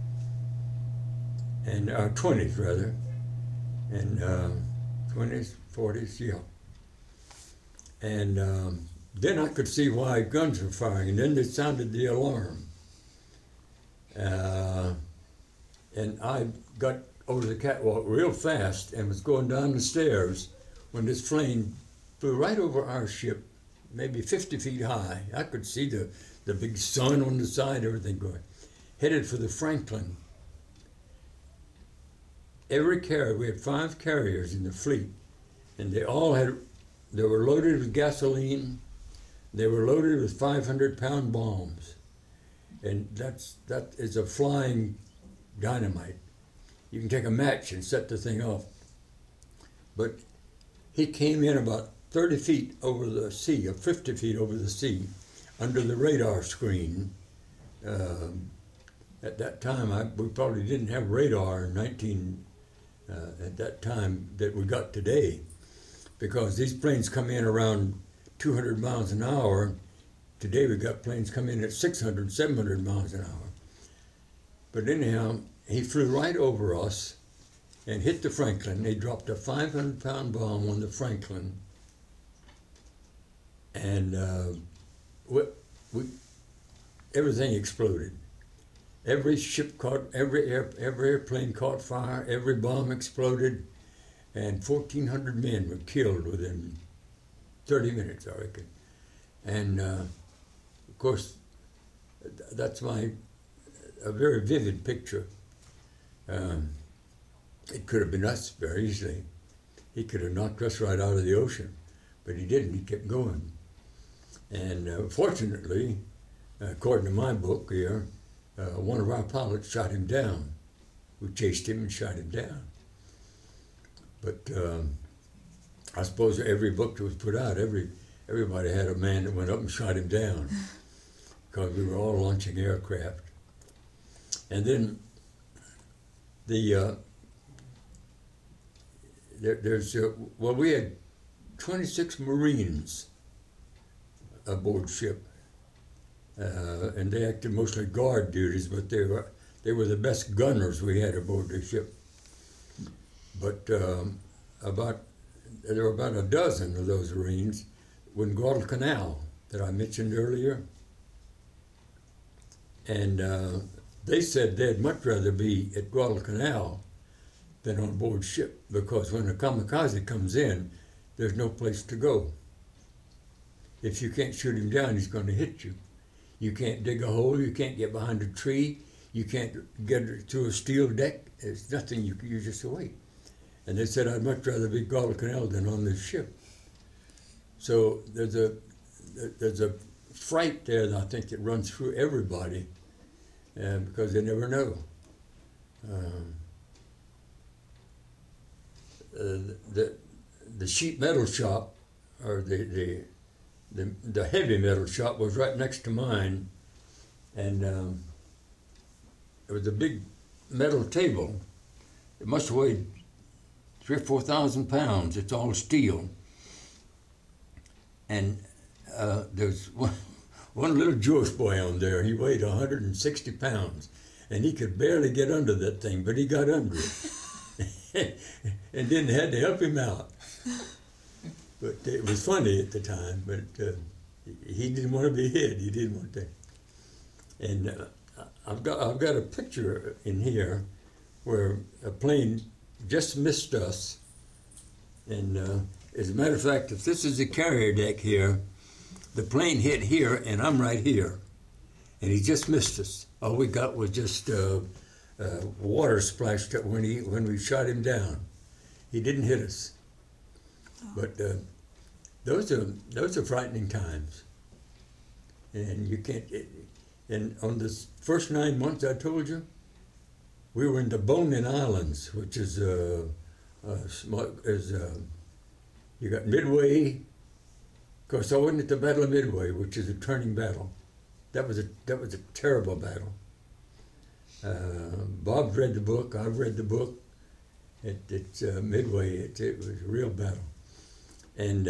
and 20s rather, and 20s, 40s, yeah. And then I could see why guns were firing, and then they sounded the alarm. And I got over the catwalk real fast and was going down the stairs when this plane flew right over our ship, maybe 50 feet high. I could see the big sun on the side, everything going. Headed for the Franklin. Every carrier, we had 5 carriers in the fleet, and they were loaded with gasoline. They were loaded with 500-pound bombs, and that is a flying dynamite. You can take a match and set the thing off. But he came in about 30 feet over the sea, or 50 feet over the sea, under the radar screen. At that time, we probably didn't have radar at that time that we got today, because these planes come in around 200 miles an hour. Today we got planes coming in at 600, 700 miles an hour. But anyhow, he flew right over us and hit the Franklin. They dropped a 500-pound bomb on the Franklin, and everything exploded. Every ship every airplane caught fire. Every bomb exploded, and 1,400 men were killed within 30 minutes, I reckon. And of course, that's a very vivid picture. It could have been us very easily. He could have knocked us right out of the ocean, but he didn't. He kept going. And fortunately, according to my book here, one of our pilots shot him down. We chased him and shot him down. But I suppose every book that was put out, everybody had a man that went up and shot him down, because we were all launching aircraft. And then we had 26 Marines aboard ship, and they acted mostly guard duties, but they were the best gunners we had aboard the ship. But there were about a dozen of those Marines in Guadalcanal that I mentioned earlier, and they said they'd much rather be at Guadalcanal than on board ship, because when a kamikaze comes in, there's no place to go. If you can't shoot him down, he's going to hit you. You can't dig a hole, you can't get behind a tree, you can't get to a steel deck. There's nothing, you just wait. And they said, I'd much rather be Guadalcanal than on this ship. So there's a fright there that I think that runs through everybody, because they never know. The sheet metal shop, or the heavy metal shop, was right next to mine, and it was a big metal table. It must have weighed 3,000 or 4,000 pounds. It's all steel, and there's one little Jewish boy on there. He weighed 160 pounds, and he could barely get under that thing, but he got under it. And then had to help him out. But it was funny at the time, but he didn't want to be hit. He didn't want that. And I've got a picture in here where a plane just missed us And as a matter of fact, if this is the carrier deck here, the plane hit here, and I'm right here. And he just missed us. All we got was just water splashed up when we shot him down. He didn't hit us. But those are frightening times. And you can't. And on the first 9 months, I told you, we were in the Bonin Islands, which is you got Midway. Of course, I wasn't at the Battle of Midway, which is a turning battle. That was a terrible battle. Bob read the book. I've read the book. It's Midway. It was a real battle, and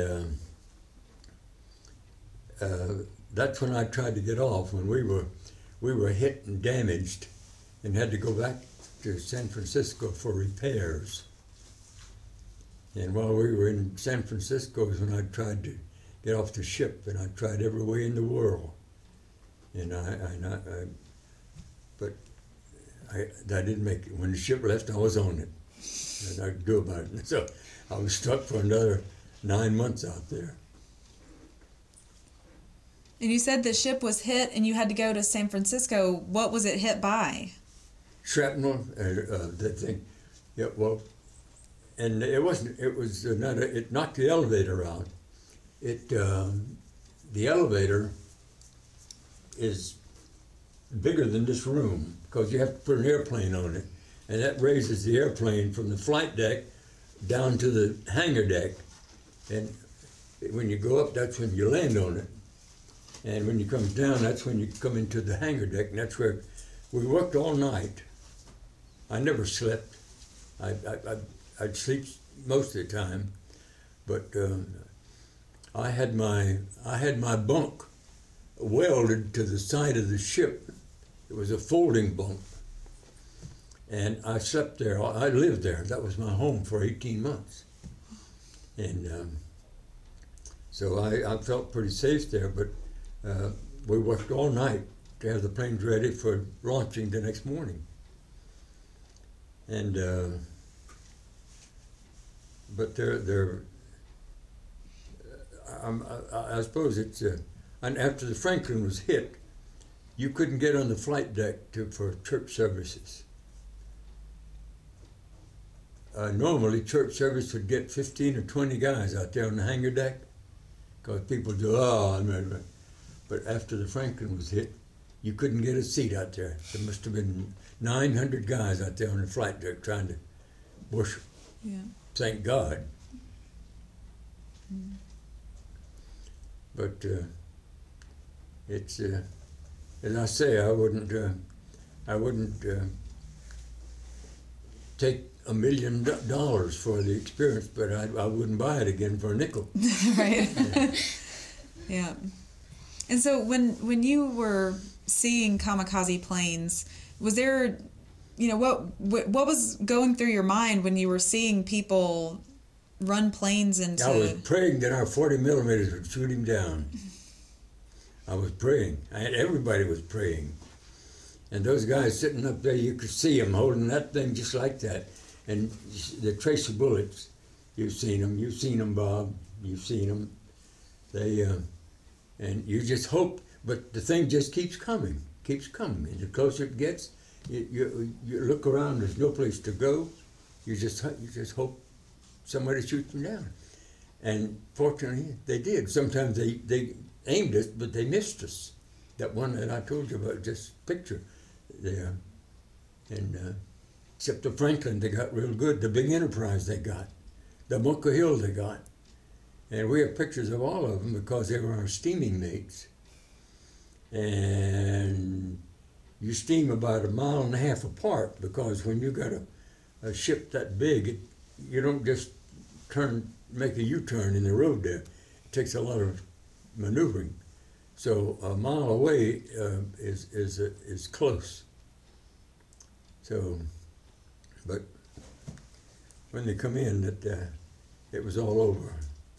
that's when I tried to get off. When we were hit and damaged, and had to go back to San Francisco for repairs. And while we were in San Francisco is when I tried to get off the ship, and I tried every way in the world. And that didn't make it. When the ship left, I was on it. And I could do about it. So I was stuck for another 9 months out there. And you said the ship was hit and you had to go to San Francisco. What was it hit by? Shrapnel, that thing. Yeah, well, and it wasn't, it was not, it knocked the elevator out. The elevator is bigger than this room because you have to put an airplane on it. And that raises the airplane from the flight deck down to the hangar deck. And when you go up, that's when you land on it. And when you come down, that's when you come into the hangar deck. And that's where we worked all night. I never slept. I'd sleep most of the time. But I had my bunk welded to the side of the ship. It was a folding bunk. And I slept there. I lived there. That was my home for 18 months. And so I felt pretty safe there, but we worked all night to have the planes ready for launching the next morning. And but I suppose it's and after the Franklin was hit, you couldn't get on the flight deck for church services. Normally, church service would get 15 or 20 guys out there on the hangar deck, because people do, but after the Franklin was hit, you couldn't get a seat out there. There must have been 900 guys out there on the flight deck trying to worship. Yeah. Thank God. But it's, as I say, I wouldn't take $1 million for the experience, but I wouldn't buy it again for a nickel. Right. Yeah. And so when you were seeing kamikaze planes, was there, what was going through your mind when you were seeing people run planes into? I was praying that our 40 millimeters would shoot him down. I was praying. Everybody was praying. And those guys sitting up there, you could see them holding that thing just like that. And the tracer bullets, you've seen them, Bob, you've seen them. And you just hope, but the thing just keeps coming. And the closer it gets, you look around, there's no place to go. You just hope somebody shoots them down. And fortunately, they did. Sometimes they aimed us, but they missed us. That one that I told you about, just picture there. And except the Franklin, they got real good. The big Enterprise they got. The Bunker Hill they got. And we have pictures of all of them because they were our steaming mates. And you steam about 1.5 miles apart, because when you got a ship that big, you don't just make a U-turn in the road there. It takes a lot of maneuvering. So 1 mile away is close. So, but when they come in, it was all over.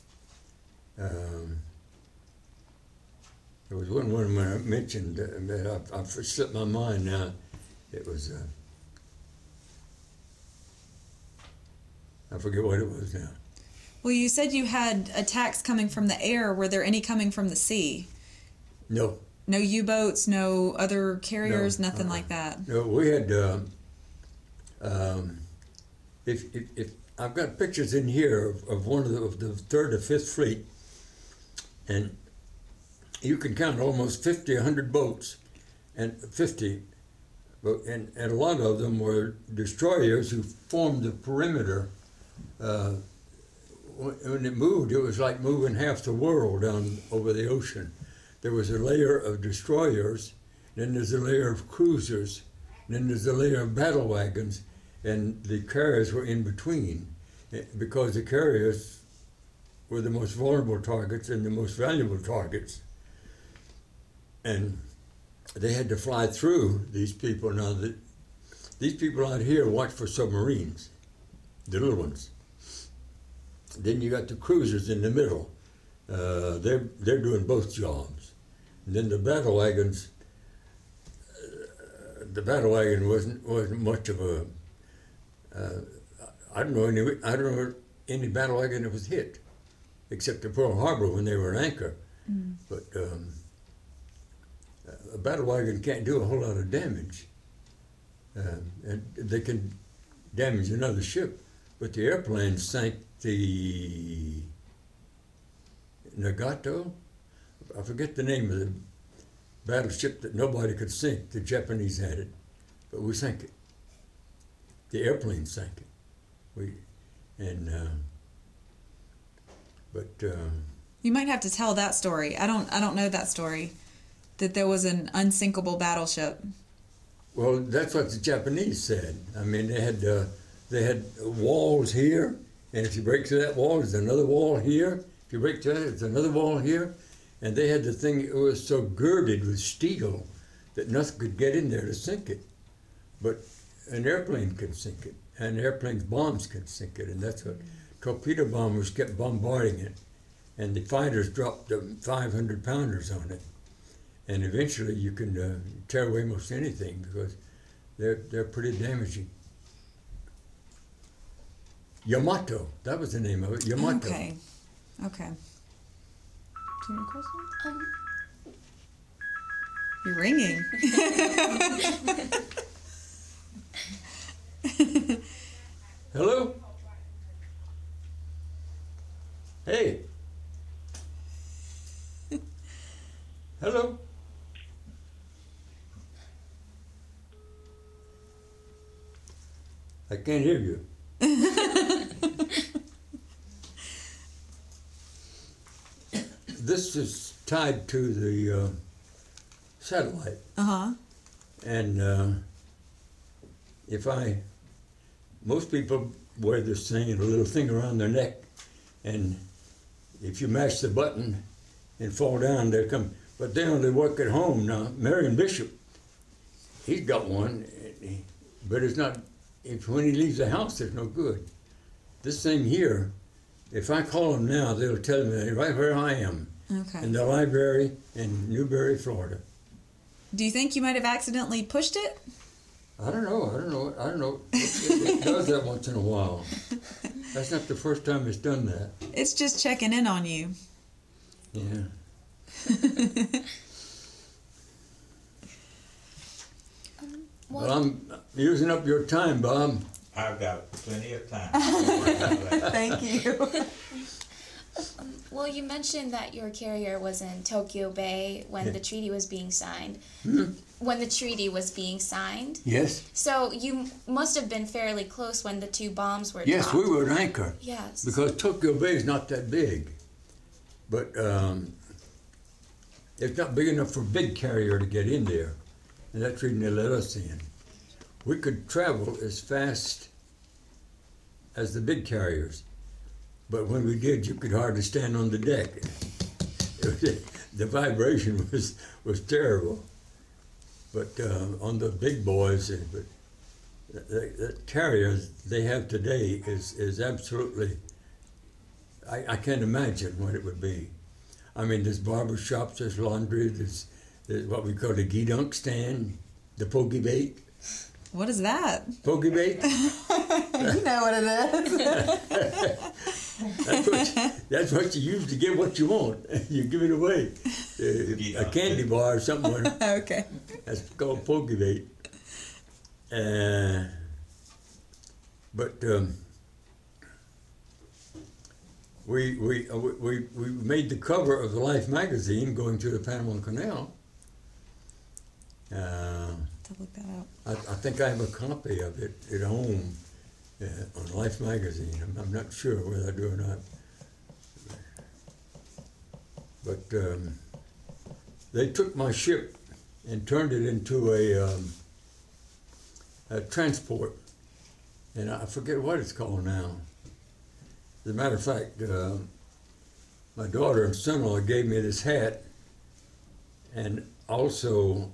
There was one when I mentioned that I slipped my mind now. It was I forget what it was now. Well, you said you had attacks coming from the air. Were there any coming from the sea? No. No U-boats, no other carriers, No, nothing like that. No, we had. If I've got pictures in here of one of the Third or Fifth Fleet, and you can count almost 50, 100 boats, and 50, and a lot of them were destroyers who formed the perimeter. When it moved, it was like moving half the world down over the ocean. There was a layer of destroyers, then there's a layer of cruisers, then there's a layer of battle wagons, and the carriers were in between, because the carriers were the most vulnerable targets and the most valuable targets. And they had to fly through these people. Now, these people out here watch for submarines, the little ones. Then you got the cruisers in the middle. They're doing both jobs. And then the battle wagons. The battle wagon wasn't much of a. I don't know any battle wagon that was hit, except the Pearl Harbor when they were at anchor. Mm. But a battle wagon can't do a whole lot of damage, and they can damage another ship. But the airplanes sank the Nagato. I forget the name of the battleship that nobody could sink. The Japanese had it, but we sank it. The airplane sank it. You might have to tell that story. I don't know that story. That there was an unsinkable battleship. Well, that's what the Japanese said. I mean, they had walls here, and if you break through that wall, there's another wall here. If you break through that, there's another wall here. And they had the thing, it was so girded with steel that nothing could get in there to sink it. But an airplane could sink it, and airplane's bombs could sink it, and that's what torpedo bombers kept bombarding it. And the fighters dropped 500-pounders on it. And eventually you can tear away most anything because they're pretty damaging. Yamato, that was the name of it, Yamato. Okay. Do you have any questions? You're ringing. Hello? Hey. Hello? I can't hear you. This is tied to the satellite. Uh-huh. And most people wear this thing and a little thing around their neck, and if you mash the button and fall down, they come. But they only work at home now. Marion Bishop, he's got one, but it's not. When he leaves the house, it's no good. This thing here, if I call them now, they'll tell me right where I am. Okay. In the library in Newberry, Florida. Do you think you might have accidentally pushed it? I don't know. It does that once in a while. That's not the first time it's done that. It's just checking in on you. Yeah. Well, I'm using up your time, Bob. I've got plenty of time. Thank you. Well, you mentioned that your carrier was in Tokyo Bay when the treaty was being signed. When the treaty was being signed? Yes. So you must have been fairly close when the two bombs were Yes, dropped. we were at anchor. Yes. Because Tokyo Bay is not that big. But it's not big enough for a big carrier to get in there. And that's the reason they let us in. We could travel as fast as the big carriers. But when we did, you could hardly stand on the deck. The vibration was terrible. But on the big boys, the carriers they have today is absolutely, I can't imagine what it would be. I mean, there's barber shops, there's laundry, there's what we call the gidunk stand, the pokey bait. What is that? Pokey bait? You know what it is. That's what you use to get what you want. You give it away. A candy bar or something. Okay. That's called Pokebait. But we made the cover of the Life magazine going through the Panama Canal. To look that up. I think I have a copy of it at home on Life magazine. I'm not sure whether I do or not. But they took my ship and turned it into a transport, and I forget what it's called now. As a matter of fact, my daughter and son-in-law gave me this hat, and also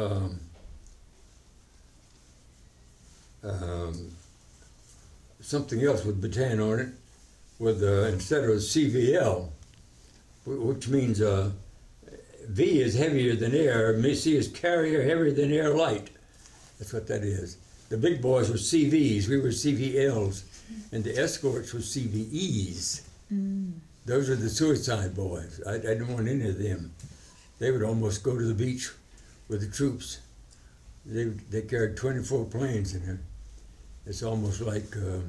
something else with Bataan on it, with instead of CVL, which means V is heavier than air, C is carrier, heavier than air, light. That's what that is. The big boys were CVs, we were CVLs, and the escorts were CVEs. Those are the suicide boys. I didn't want any of them. They would almost go to the beach with the troops. They carried 24 planes in there. It's almost like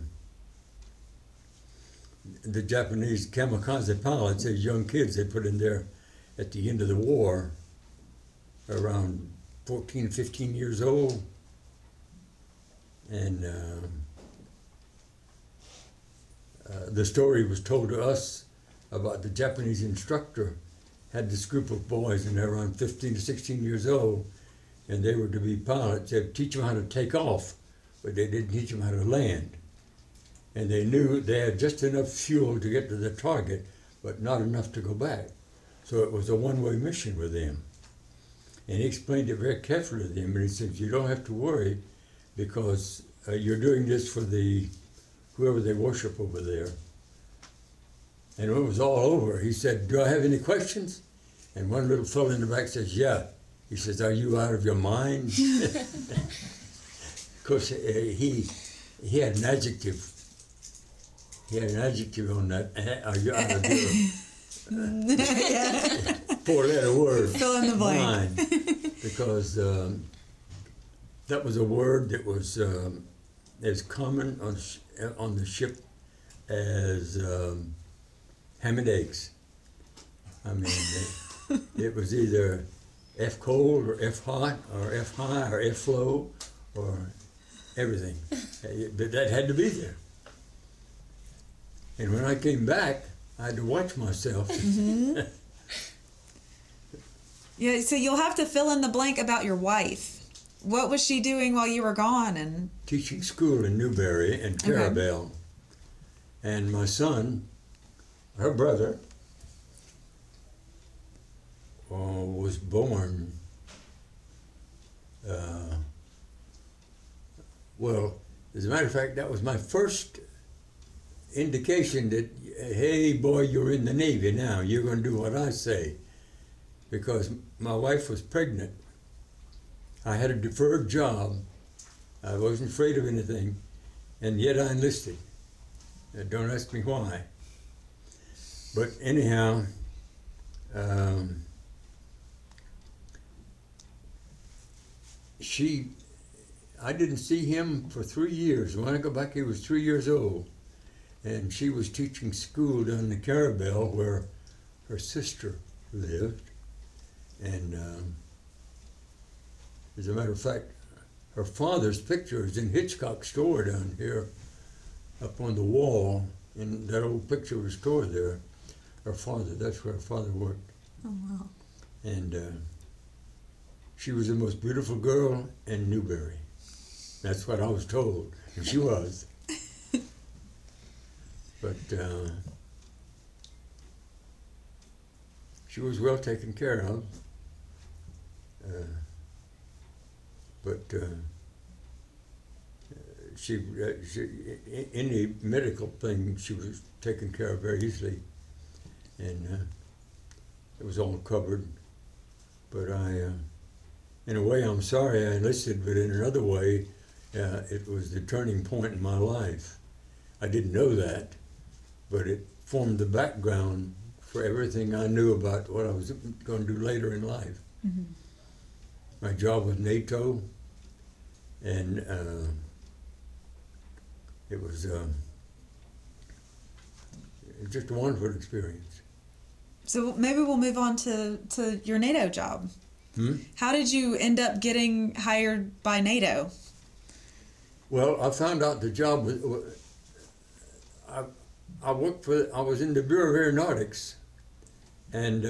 the Japanese kamikaze pilots, these young kids they put in there at the end of the war, around 14, 15 years old. And the story was told to us about the Japanese instructor had this group of boys, and they're around 15 to 16 years old, and they were to be pilots. They'd teach them how to take off, but they didn't teach them how to land. And they knew they had just enough fuel to get to the target, but not enough to go back. So it was a one-way mission with them. And he explained it very carefully to them, and he said, you don't have to worry, because you're doing this for whoever they worship over there. And when it was all over, he said, do I have any questions? And one little fellow in the back says, yeah. He says, are you out of your mind? Of course, he had an adjective. He had an adjective on that. Are you out of your four-letter word? Fill in the blank. Mind. Because that was a word that was as common on the ship as ham and eggs. I mean, it was either F cold or F hot or F high or F low or everything. That had to be there. And when I came back, I had to watch myself. Mm-hmm. Yeah, so you'll have to fill in the blank about your wife. What was she doing while you were gone? And teaching school in Newberry and Carabel. Okay. And my son, her brother, was born, well, as a matter of fact, that was my first indication that, hey, boy, you're in the Navy now. You're going to do what I say. Because my wife was pregnant. I had a deferred job. I wasn't afraid of anything. And yet I enlisted. Don't ask me why. But anyhow, I didn't see him for 3 years. When I got back, he was 3 years old. And she was teaching school down in the Carabel where her sister lived. And as a matter of fact, her father's picture is in Hitchcock's store down here, up on the wall. And that old picture was stored there. Her father, that's where her father worked. oh wow. And she was the most beautiful girl in Newberry. That's what I was told, and she was. But she was well taken care of. But she any medical thing she was taken care of very easily, and it was all covered. But in a way, I'm sorry I enlisted, but in another way, it was the turning point in my life. I didn't know that, but it formed the background for everything I knew about what I was going to do later in life. Mm-hmm. My job with NATO, and it was just a wonderful experience. So maybe we'll move on to your NATO job. How did you end up getting hired by NATO? Well, I found out the job was, I was in the Bureau of Aeronautics, and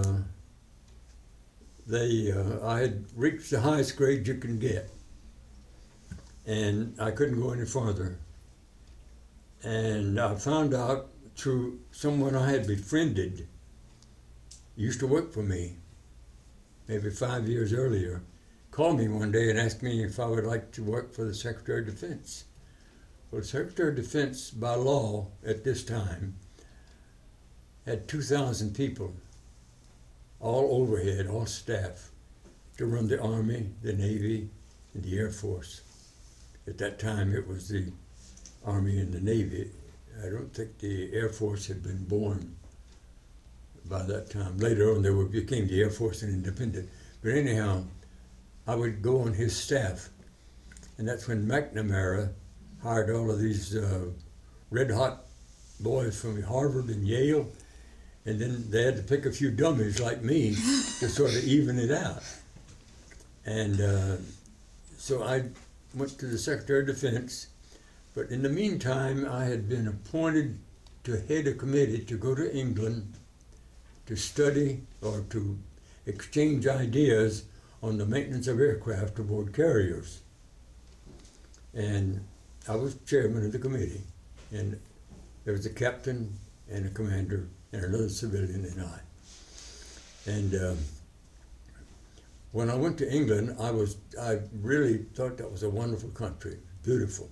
I had reached the highest grade you can get, and I couldn't go any farther. And I found out through someone I had befriended, used to work for me, maybe 5 years earlier, called me one day and asked me if I would like to work for the Secretary of Defense. Well, the Secretary of Defense, by law at this time, had 2,000 people, all overhead, all staff, to run the Army, the Navy, and the Air Force. At that time, it was the Army and the Navy. I don't think the Air Force had been born by that time. Later on, became the Air Force and independent. But anyhow, I would go on his staff, and that's when McNamara hired all of these red-hot boys from Harvard and Yale, and then they had to pick a few dummies like me to sort of even it out. And so I went to the Secretary of Defense, but in the meantime, I had been appointed to head a committee to go to England to study or to exchange ideas on the maintenance of aircraft aboard carriers. And I was chairman of the committee, and there was a captain and a commander and another civilian and I. And when I went to England, I really thought that was a wonderful country, beautiful.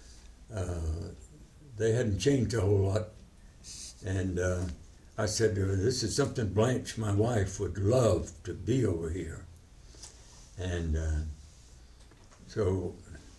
They hadn't changed a whole lot, and I said to her, "This is something Blanche, my wife, would love to be over here." And so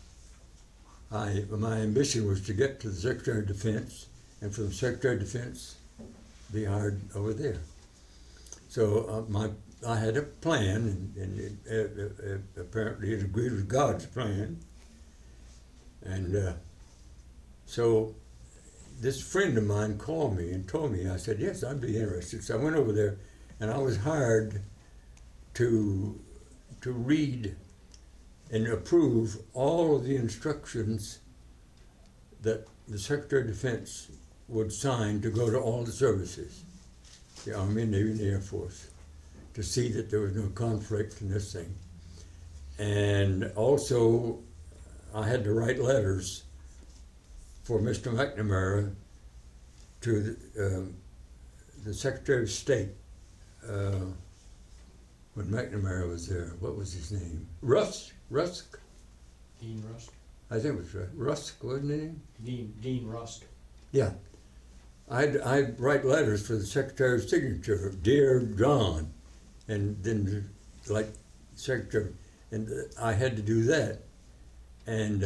my ambition was to get to the Secretary of Defense, and from the Secretary of Defense, be hired over there. So I had a plan, and apparently it agreed with God's plan. And so this friend of mine called me and told me, I said, yes, I'd be interested. So I went over there, and I was hired to read and approve all of the instructions that the Secretary of Defense would sign to go to all the services, the Army, Navy, and the Air Force, to see that there was no conflict in this thing. And also, I had to write letters for Mr. McNamara to the Secretary of State when McNamara was there. What was his name? Rusk? Dean Rusk. I think it was right. Rusk, wasn't his name? Dean Rusk. Yeah. I'd write letters for the Secretary's signature, "Dear John," and then like Secretary, and I had to do that. And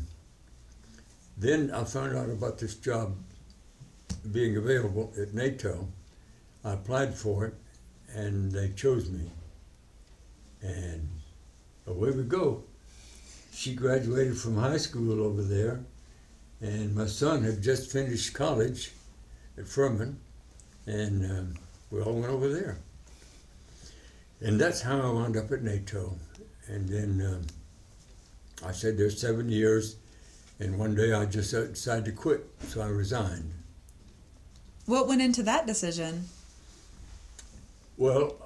then I found out about this job being available at NATO. I applied for it, and they chose me. And away we go. She graduated from high school over there, and my son had just finished college at Furman, and we all went over there. And that's how I wound up at NATO. And then I stayed there 7 years, and one day I just decided to quit, so I resigned. What went into that decision? Well,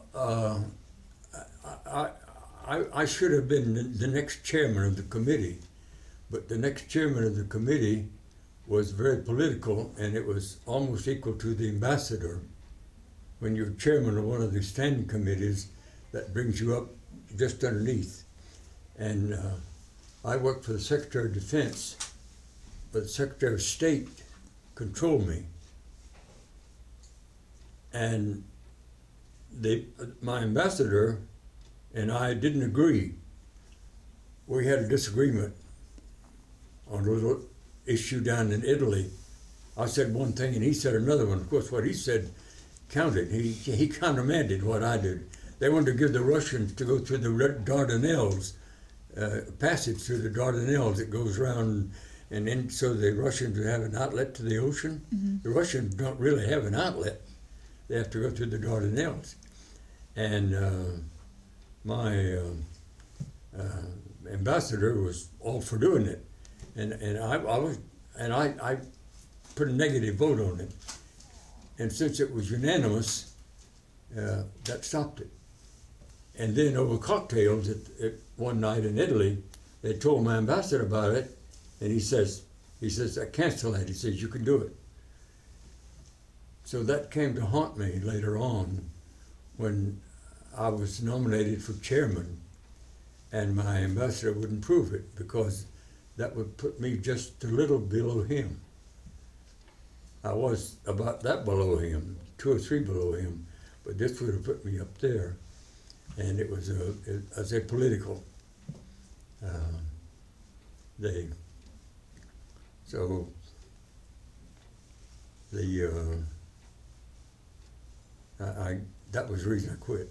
I should have been the next chairman of the committee, but the next chairman of the committee was very political, and it was almost equal to the ambassador. When you're chairman of one of the standing committees, that brings you up just underneath. And I worked for the Secretary of Defense, but the Secretary of State controlled me. And my ambassador and I didn't agree. We had a disagreement on a little issue down in Italy, I said one thing and he said another one. Of course, what he said counted. He countermanded what I did. They wanted to give the Russians to go through the Dardanelles, passage through the Dardanelles that goes around, and then so the Russians would have an outlet to the ocean. Mm-hmm. The Russians don't really have an outlet. They have to go through the Dardanelles. And my ambassador was all for doing it. And I put a negative vote on it. And since it was unanimous, that stopped it. And then over cocktails at one night in Italy, they told my ambassador about it, and he says, I cancel that. He says, you can do it. So that came to haunt me later on when I was nominated for chairman, and my ambassador wouldn't prove it because that would put me just a little below him. I was about that below him, 2 or 3 below him, but this would have put me up there. And it was a political thing. So that was the reason I quit.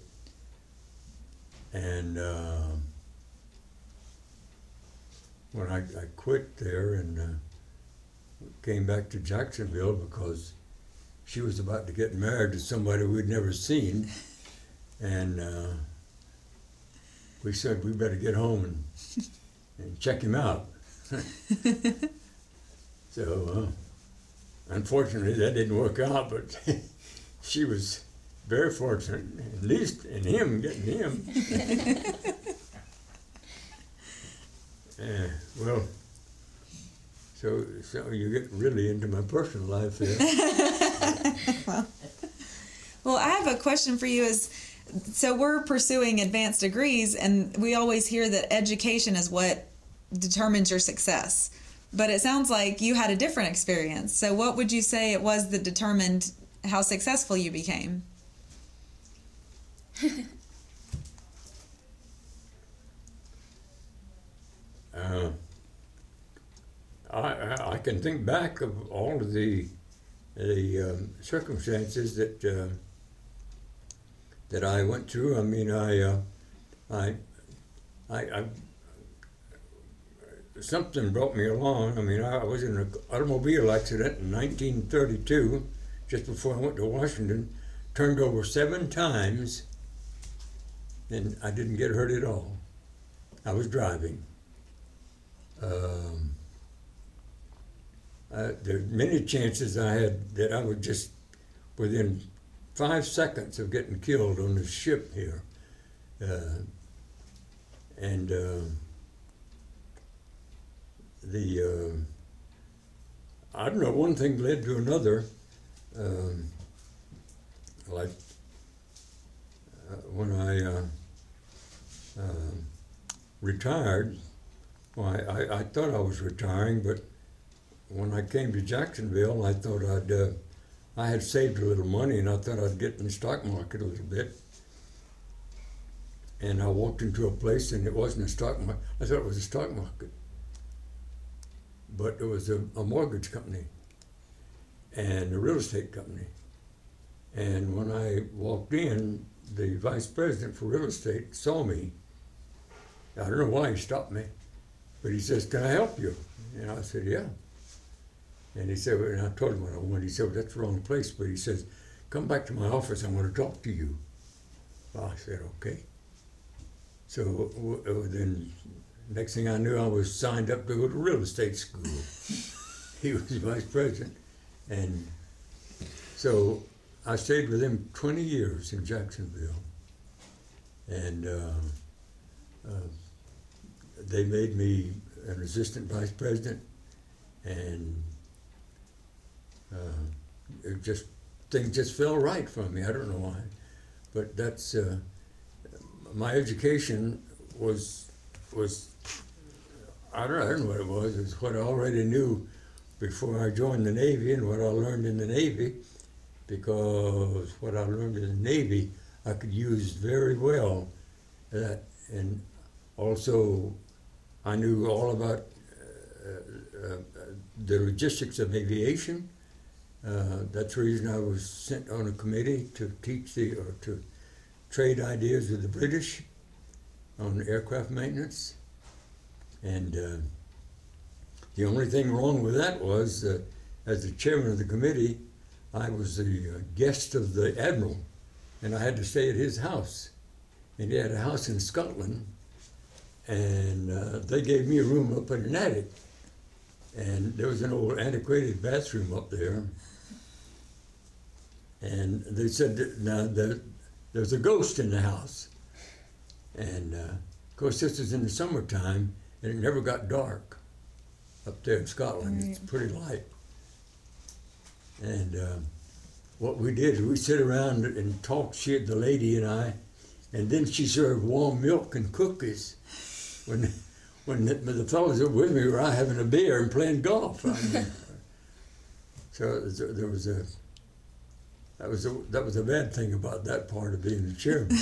And when I quit there and came back to Jacksonville because she was about to get married to somebody we'd never seen, and we said we better get home and check him out. So unfortunately that didn't work out, but she was very fortunate, at least in him, getting him. Well, so you get really into my personal life there. Well, I have a question for you. So we're pursuing advanced degrees, and we always hear that education is what determines your success. But it sounds like you had a different experience. So what would you say it was that determined how successful you became? I can think back of all of the circumstances that I went through. I mean, I something brought me along. I mean, I was in an automobile accident in 1932, just before I went to Washington, turned over 7 times, and I didn't get hurt at all. I was driving. There are many chances I had that I would just, within 5 seconds of getting killed on the ship here. I don't know, one thing led to another. When I retired, well, I thought I was retiring, but when I came to Jacksonville, I thought I had saved a little money, and I thought I'd get in the stock market a little bit. And I walked into a place, and it wasn't a stock market. I thought it was a stock market. But it was a mortgage company and a real estate company. And when I walked in, the vice president for real estate saw me. I don't know why he stopped me, but he says, "Can I help you?" And I said, "Yeah." And he said, and I told him what I wanted. He said, "Well, that's the wrong place." But he says, "Come back to my office. I want to talk to you." Well, I said, "Okay." So then next thing I knew, I was signed up to go to real estate school. He was vice president. And so I stayed with him 20 years in Jacksonville. And they made me an assistant vice president. And things just fell right for me. I don't know why. But that's, my education was I don't know what it was. It was what I already knew before I joined the Navy and what I learned in the Navy, because what I learned in the Navy I could use very well. And also I knew all about the logistics of aviation That's the reason I was sent on a committee to teach to trade ideas with the British on aircraft maintenance. And the only thing wrong with that was, as the chairman of the committee, I was the guest of the admiral, and I had to stay at his house. And he had a house in Scotland, and they gave me a room up in an attic. And there was an old antiquated bathroom up there. And they said that there's a ghost in the house. And of course, this was in the summertime, and it never got dark up there in Scotland. It's pretty light. And what we did is we sit around and talk shit, the lady and I, and then she served warm milk and cookies. When the fellows that were with me were out having a beer and playing golf. I mean, so there was that was a bad thing about that part of being the chairman.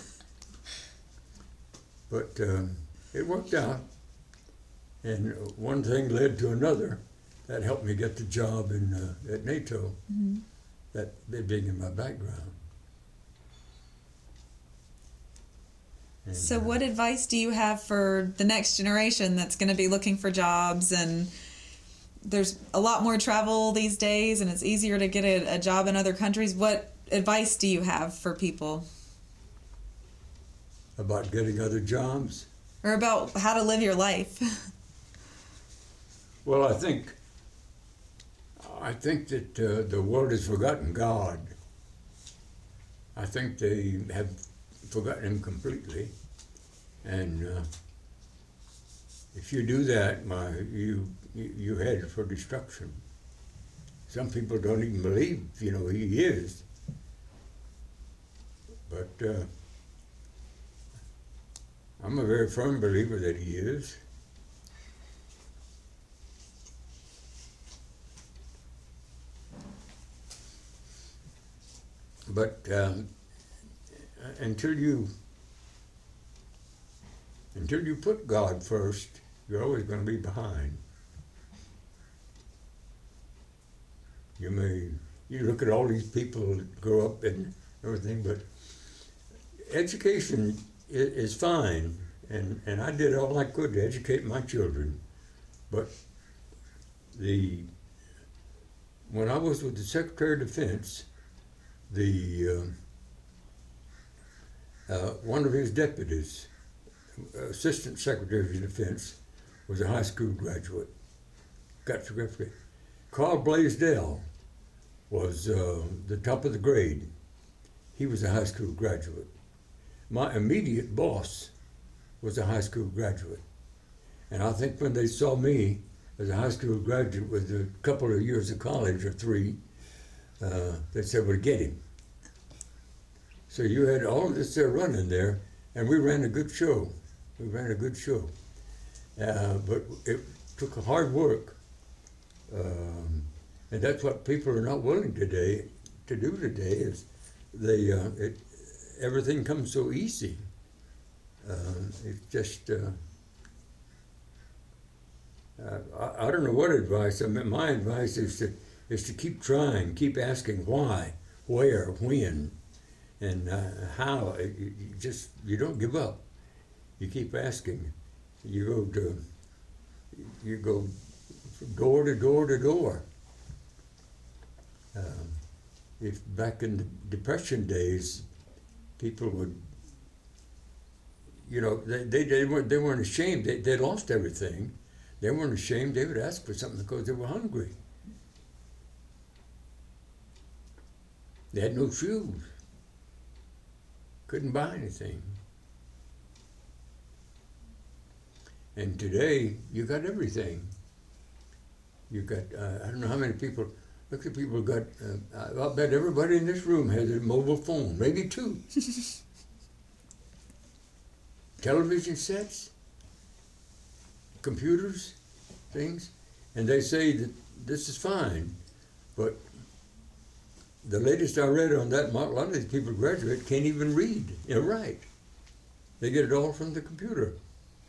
But it worked out, and one thing led to another. That helped me get the job at NATO. Mm-hmm. That being in my background. And, so what advice do you have for the next generation that's going to be looking for jobs? And there's a lot more travel these days, and it's easier to get a job in other countries. What advice do you have for people? About getting other jobs? Or about how to live your life? Well, I think that the world has forgotten God. I think they have forgotten him completely. And if you do that, you're headed for destruction. Some people don't even believe, he is. But I'm a very firm believer that he is. But until you put God first, you're always going to be behind. You look at all these people that grow up and everything, but education is fine, and I did all I could to educate my children. But when I was with the Secretary of Defense, one of his deputies, Assistant Secretary of Defense, was a high school graduate, got certificate. Carl Blaisdell was the top of the grade. He was a high school graduate. My immediate boss was a high school graduate. And I think when they saw me as a high school graduate with a couple of years of college or 3, they said, well, get him. So you had all of this there running there, and we ran a good show. But it took hard work. And that's what people are not willing to do today is everything comes so easy. It's just, I don't know what advice. I mean, my advice is to keep trying, keep asking why, where, when, and how. You don't give up. You keep asking. You go from door to door to door. If back in the Depression days, people would, they weren't ashamed. They lost everything. They weren't ashamed. They would ask for something because they were hungry. They had no shoes. Couldn't buy anything. And today, you got everything. You got, I don't know how many people, look at people got, I'll bet everybody in this room has a mobile phone, maybe 2. Television sets, computers, things, and they say that this is fine, but the latest I read on that, a lot of these people graduate can't even read or write. They get it all from the computer.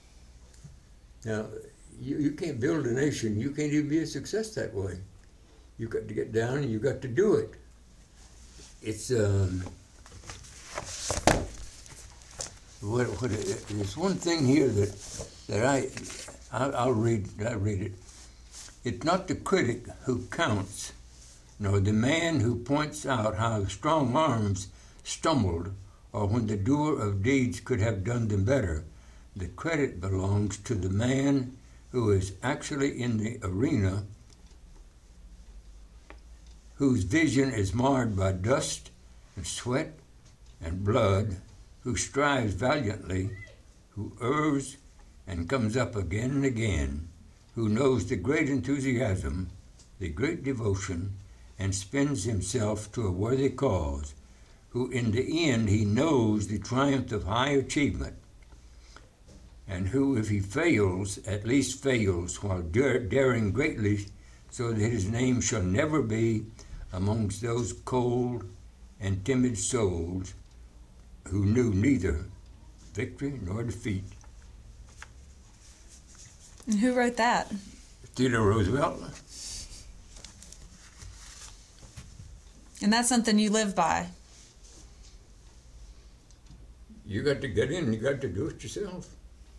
Now, you can't build a nation. You can't even be a success that way. You got to get down and you got to do it. It's there's one thing here that I'll read it. It's not the critic who counts, nor the man who points out how strong arms stumbled, or when the doer of deeds could have done them better. The credit belongs to the man who is actually in the arena, whose vision is marred by dust and sweat and blood, who strives valiantly, who errs and comes up again and again, who knows the great enthusiasm, the great devotion, and spends himself to a worthy cause, who in the end he knows the triumph of high achievement, and who, if he fails, at least fails while daring greatly, so that his name shall never be amongst those cold and timid souls who knew neither victory nor defeat. And who wrote that? Theodore Roosevelt. And that's something you live by. You got to get in, you got to do it yourself.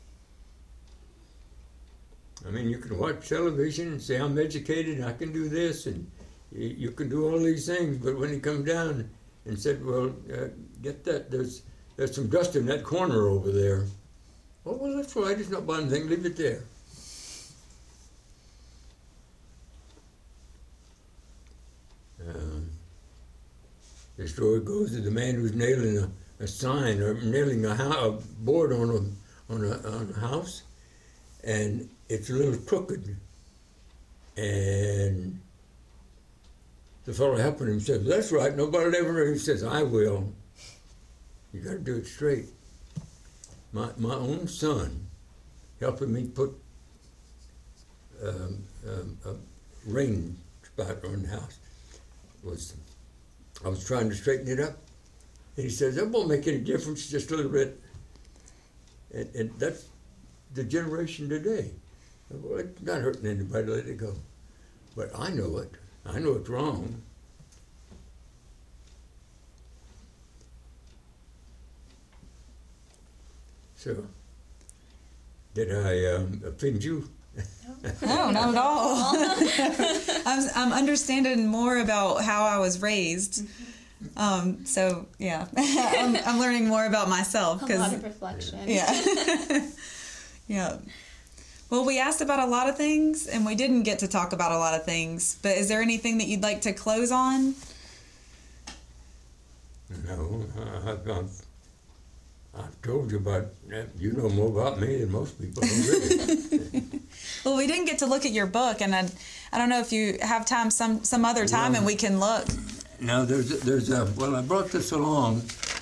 I mean, you can watch television and say, I'm educated, I can do this, and you can do all these things, but when he come down and said, well, get that, there's some dust in that corner over there. Oh, well, that's right, it's not bad anything, leave it there. The story goes that the man who's nailing a sign or nailing a board on a house, and it's a little crooked, and the fellow helping him says, that's right, nobody ever, he says, I will. You got to do it straight. My own son helping me put a rain spout on the house I was trying to straighten it up, and he says, that won't make any difference, just a little bit. And that's the generation today. Well, it's not hurting anybody, let it go. But I know it. I know it's wrong. So, did I offend you? No, not at all. I'm understanding more about how I was raised. So yeah, I'm learning more about myself. A lot of reflection. Yeah. Yeah. Well, we asked about a lot of things, and we didn't get to talk about a lot of things. But is there anything that you'd like to close on? No, I've told you about, you know more about me than most people already. Well, we didn't get to look at your book, and I don't know if you have time some other time, and we can look. Now, there's a, well, I brought this along.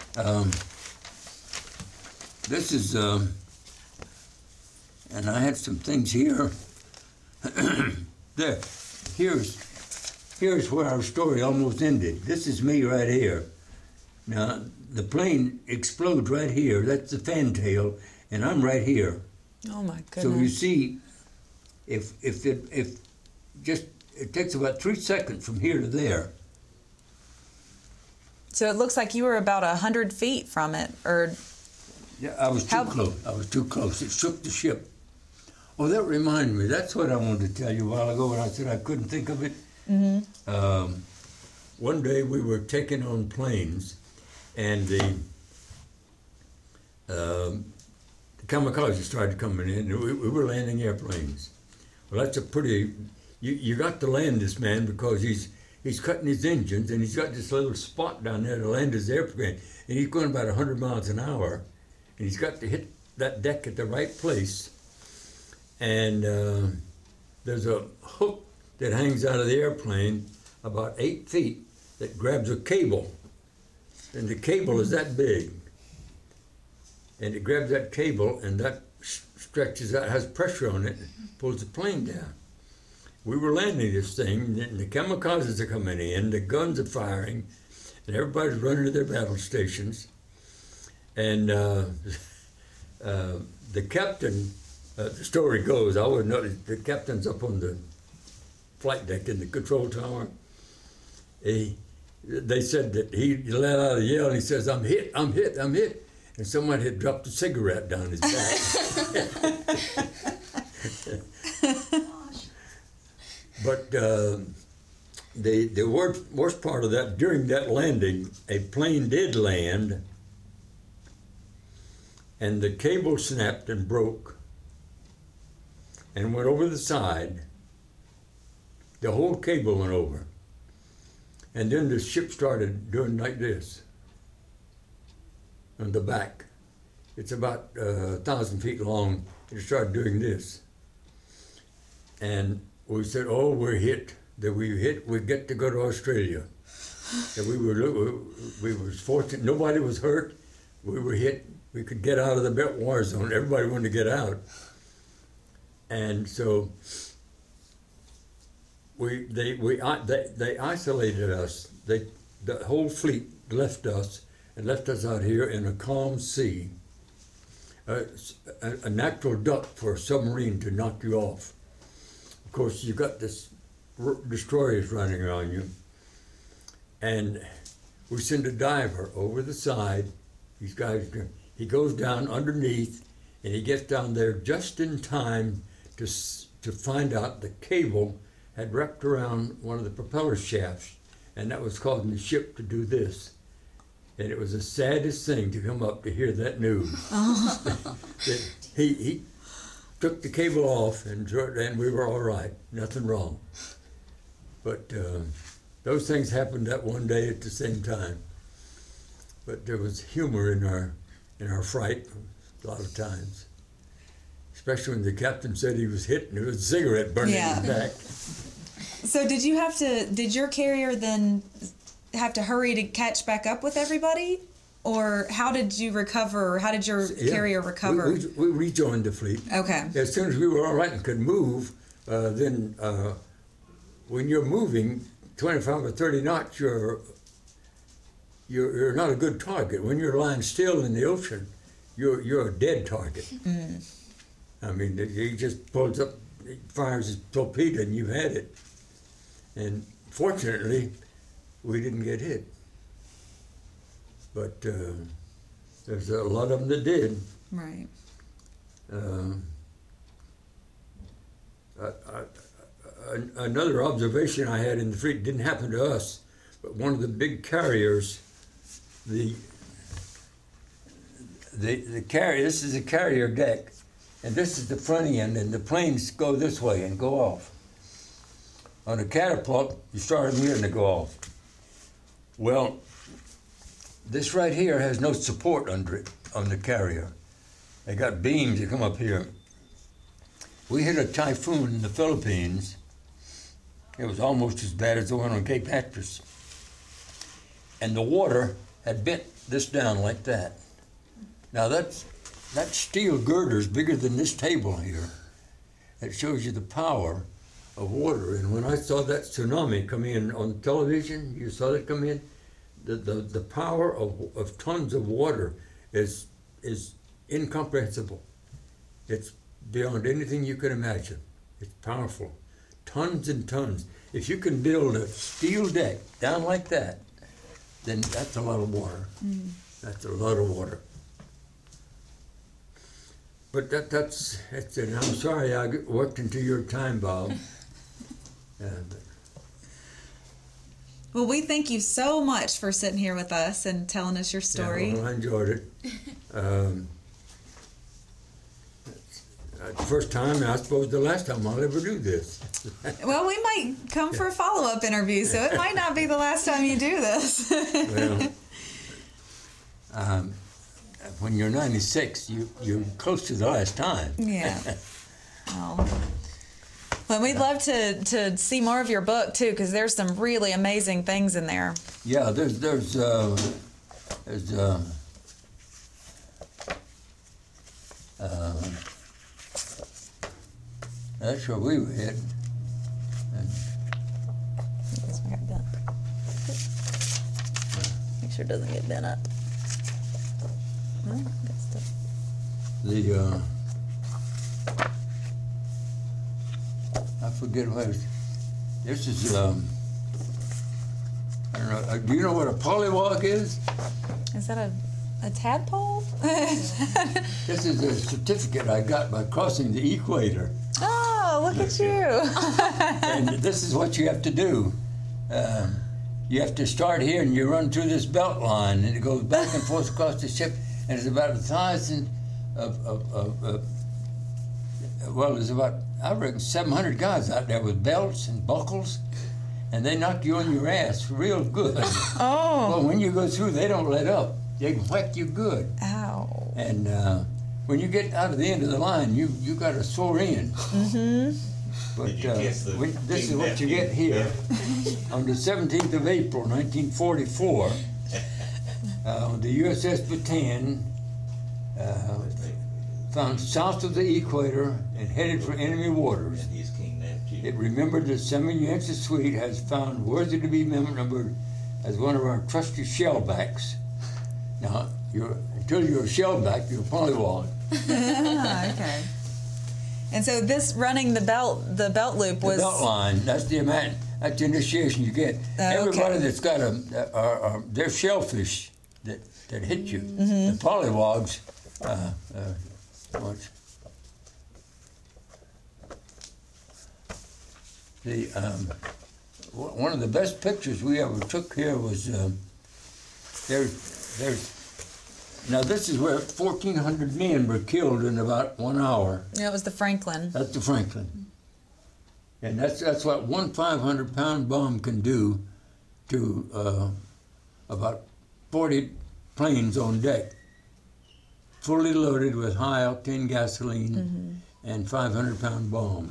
This is, and I had some things here. There, here's where our story almost ended. This is me right here. Now, the plane explodes right here. That's the fantail, and I'm right here. Oh my goodness! So you see, if just it takes about 3 seconds from here to there. So it looks like you were about 100 feet from it, or Yeah, I was too close. I was too close. It shook the ship. Oh, that reminded me. That's what I wanted to tell you a while ago when I said I couldn't think of it. Mm-hmm. One day we were taking on planes, and the kamikazes started coming in, and we were landing airplanes. Well, that's a pretty... You got to land this man because he's cutting his engines, and he's got this little spot down there to land his airplane, and he's going about 100 miles an hour, and he's got to hit that deck at the right place. And there's a hook that hangs out of the airplane about 8 feet that grabs a cable, and the cable is that big, and it grabs that cable, and that stretches out, has pressure on it, pulls the plane down. We were landing this thing, and the kamikazes are coming in, the guns are firing, and everybody's running to their battle stations. And the captain, the story goes, I wouldn't know, the captain's up on the flight deck in the control tower. They said that he let out a yell, and he says, "I'm hit, I'm hit, I'm hit." And someone had dropped a cigarette down his back. But the worst part of that, during that landing, a plane did land, and the cable snapped and broke and went over the side. The whole cable went over. And then the ship started doing like this on the back. It's about 1,000 feet long. It started doing this. And we said, "Oh, we're hit. That we hit, we get to go to Australia." And we were fortunate. Nobody was hurt. We were hit. We could get out of the Belt War Zone. Everybody wanted to get out. And so they isolated us. The whole fleet left us and left us out here in a calm sea, a natural duck for a submarine to knock you off. Of course, you got this destroyers running around you, and we send a diver over the side. These guys, he goes down underneath, and he gets down there just in time to find out the cable had wrapped around one of the propeller shafts, and that was causing the ship to do this. And it was the saddest thing to come up to hear that news. That he took the cable off, and we were all right, nothing wrong. But those things happened that one day at the same time. But there was humor in our fright a lot of times, especially when the captain said he was hit and there was a cigarette burning in his back. So did your carrier then have to hurry to catch back up with everybody? Or how did you recover? How did your carrier recover? We rejoined the fleet. Okay. As soon as we were all right and could move, then when you're moving 25 or 30 knots, you're not a good target. When you're lying still in the ocean, you're a dead target. Mm. I mean, he just pulls up, he fires his torpedo, and you've had it. And fortunately, we didn't get hit. But there's a lot of them that did. Right. Another observation I had in the fleet, didn't happen to us, but one of the big carriers, the carrier, this is the carrier deck, and this is the front end, and the planes go this way and go off. On a catapult, you start them here and they go off. Well, this right here has no support under it on the carrier. They got beams that come up here. We hit a typhoon in the Philippines. It was almost as bad as the one on Cape Hatteras. And the water had bent this down like that. Now that steel girder's bigger than this table here. It shows you the power of water. And when I saw that tsunami come in on television, you saw it come in, the power of tons of water is incomprehensible. It's beyond anything you can imagine. It's powerful. Tons and tons. If you can build a steel deck down like that, then that's a lot of water. Mm. That's a lot of water. But that's it. I'm sorry I worked into your time, Bob. Well, we thank you so much for sitting here with us and telling us your story. Yeah, well, I enjoyed it. The first time, and I suppose the last time I'll ever do this. Well, we might come for a follow-up interview, so it might not be the last time you do this. Well, when you're 96, you're close to the last time. Yeah. Well, we'd love to see more of your book, too, because there's some really amazing things in there. Yeah, there's that's where we were at. This one got bent. Make sure it doesn't get bent up. Well, good stuff. I forget what it was. This is, I don't know, do you know what a pollywog is? Is that a tadpole? This is a certificate I got by crossing the equator. Oh, look at you. And this is what you have to do. You have to start here and you run through this belt line and it goes back and forth across the ship and it's about 1,000 well, there's about, I reckon, 700 guys out there with belts and buckles and they knock you on your ass real good. Oh. Well, when you go through, they don't let up. They can whack you good. Ow. And when you get out of the end of the line, you got to soar in. Mm-hmm. But Did you guess the this is big what you nephew? get here. On the 17th of April, 1944, the USS Bataan found south of the equator and headed for enemy waters. And he's King Neptune. It remembered that Samuel Yancey Sweet has found worthy to be remembered as one of our trusty shellbacks. Now, until you're a shellback, you're a pollywog. Okay. And so this running the belt loop was The belt line, that's the amount, that's the initiation you get. Okay. Everybody that's got they're shellfish that hit you. Mm-hmm. The pollywogs, one of the best pictures we ever took here was now this is where 1,400 men were killed in about 1 hour. Yeah, it was the Franklin. That's the Franklin. And that's what one 500-pound bomb can do to about 40 planes on deck, fully loaded with high-octane gasoline and 500-pound bombs.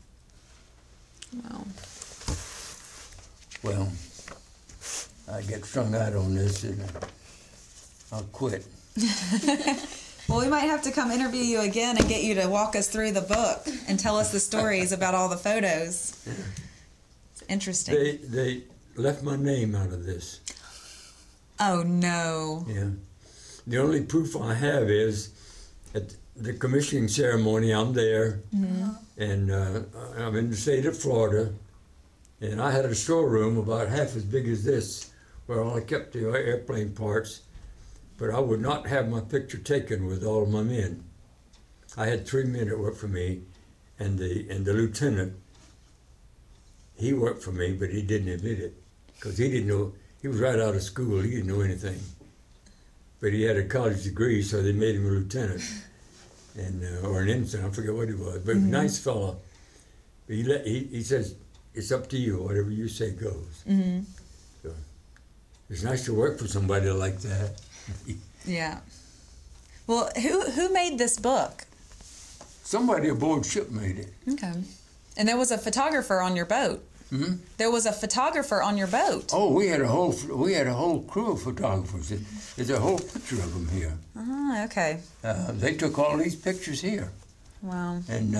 Wow. Well, I get strung out on this and I'll quit. Well, we might have to come interview you again and get you to walk us through the book and tell us the stories about all the photos. It's interesting. They left my name out of this. Oh, no. Yeah. The only proof I have is at the commissioning ceremony, I'm there, and I'm in the state of Florida, and I had a storeroom about half as big as this, where I kept the airplane parts, but I would not have my picture taken with all of my men. I had 3 men that worked for me, and the lieutenant, he worked for me, but he didn't admit it, because he didn't know. He was right out of school. He didn't know anything. But he had a college degree, so they made him a lieutenant, and or an ensign. I forget what he was, but nice fellow. But he says, it's up to you. Whatever you say goes. Mm-hmm. So it's nice to work for somebody like that. Yeah. Well, who made this book? Somebody aboard ship made it. Okay. And there was a photographer on your boat. Hmm? There was a photographer on your boat. Oh, we had a whole crew of photographers. There's a whole picture of them here. Oh, okay. They took all these pictures here, Wow. and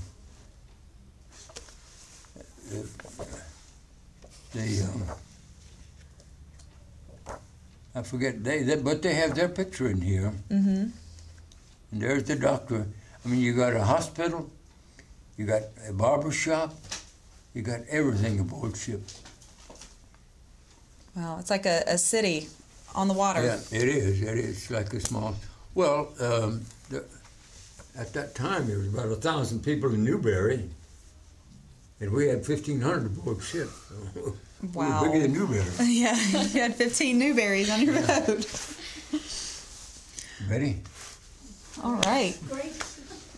I forget but they have their picture in here. Mm-hmm. And there's the doctor. I mean, you got a hospital, you got a barber shop, you got everything aboard ship. Wow, it's like a city on the water. Yeah, it is. It is like a small. Well, at that time there was about 1,000 people in Newberry, and we had 1,500 aboard ship. Wow. We were bigger than Newberry. Yeah, you had 15 Newberries on your boat. Ready? All right. Great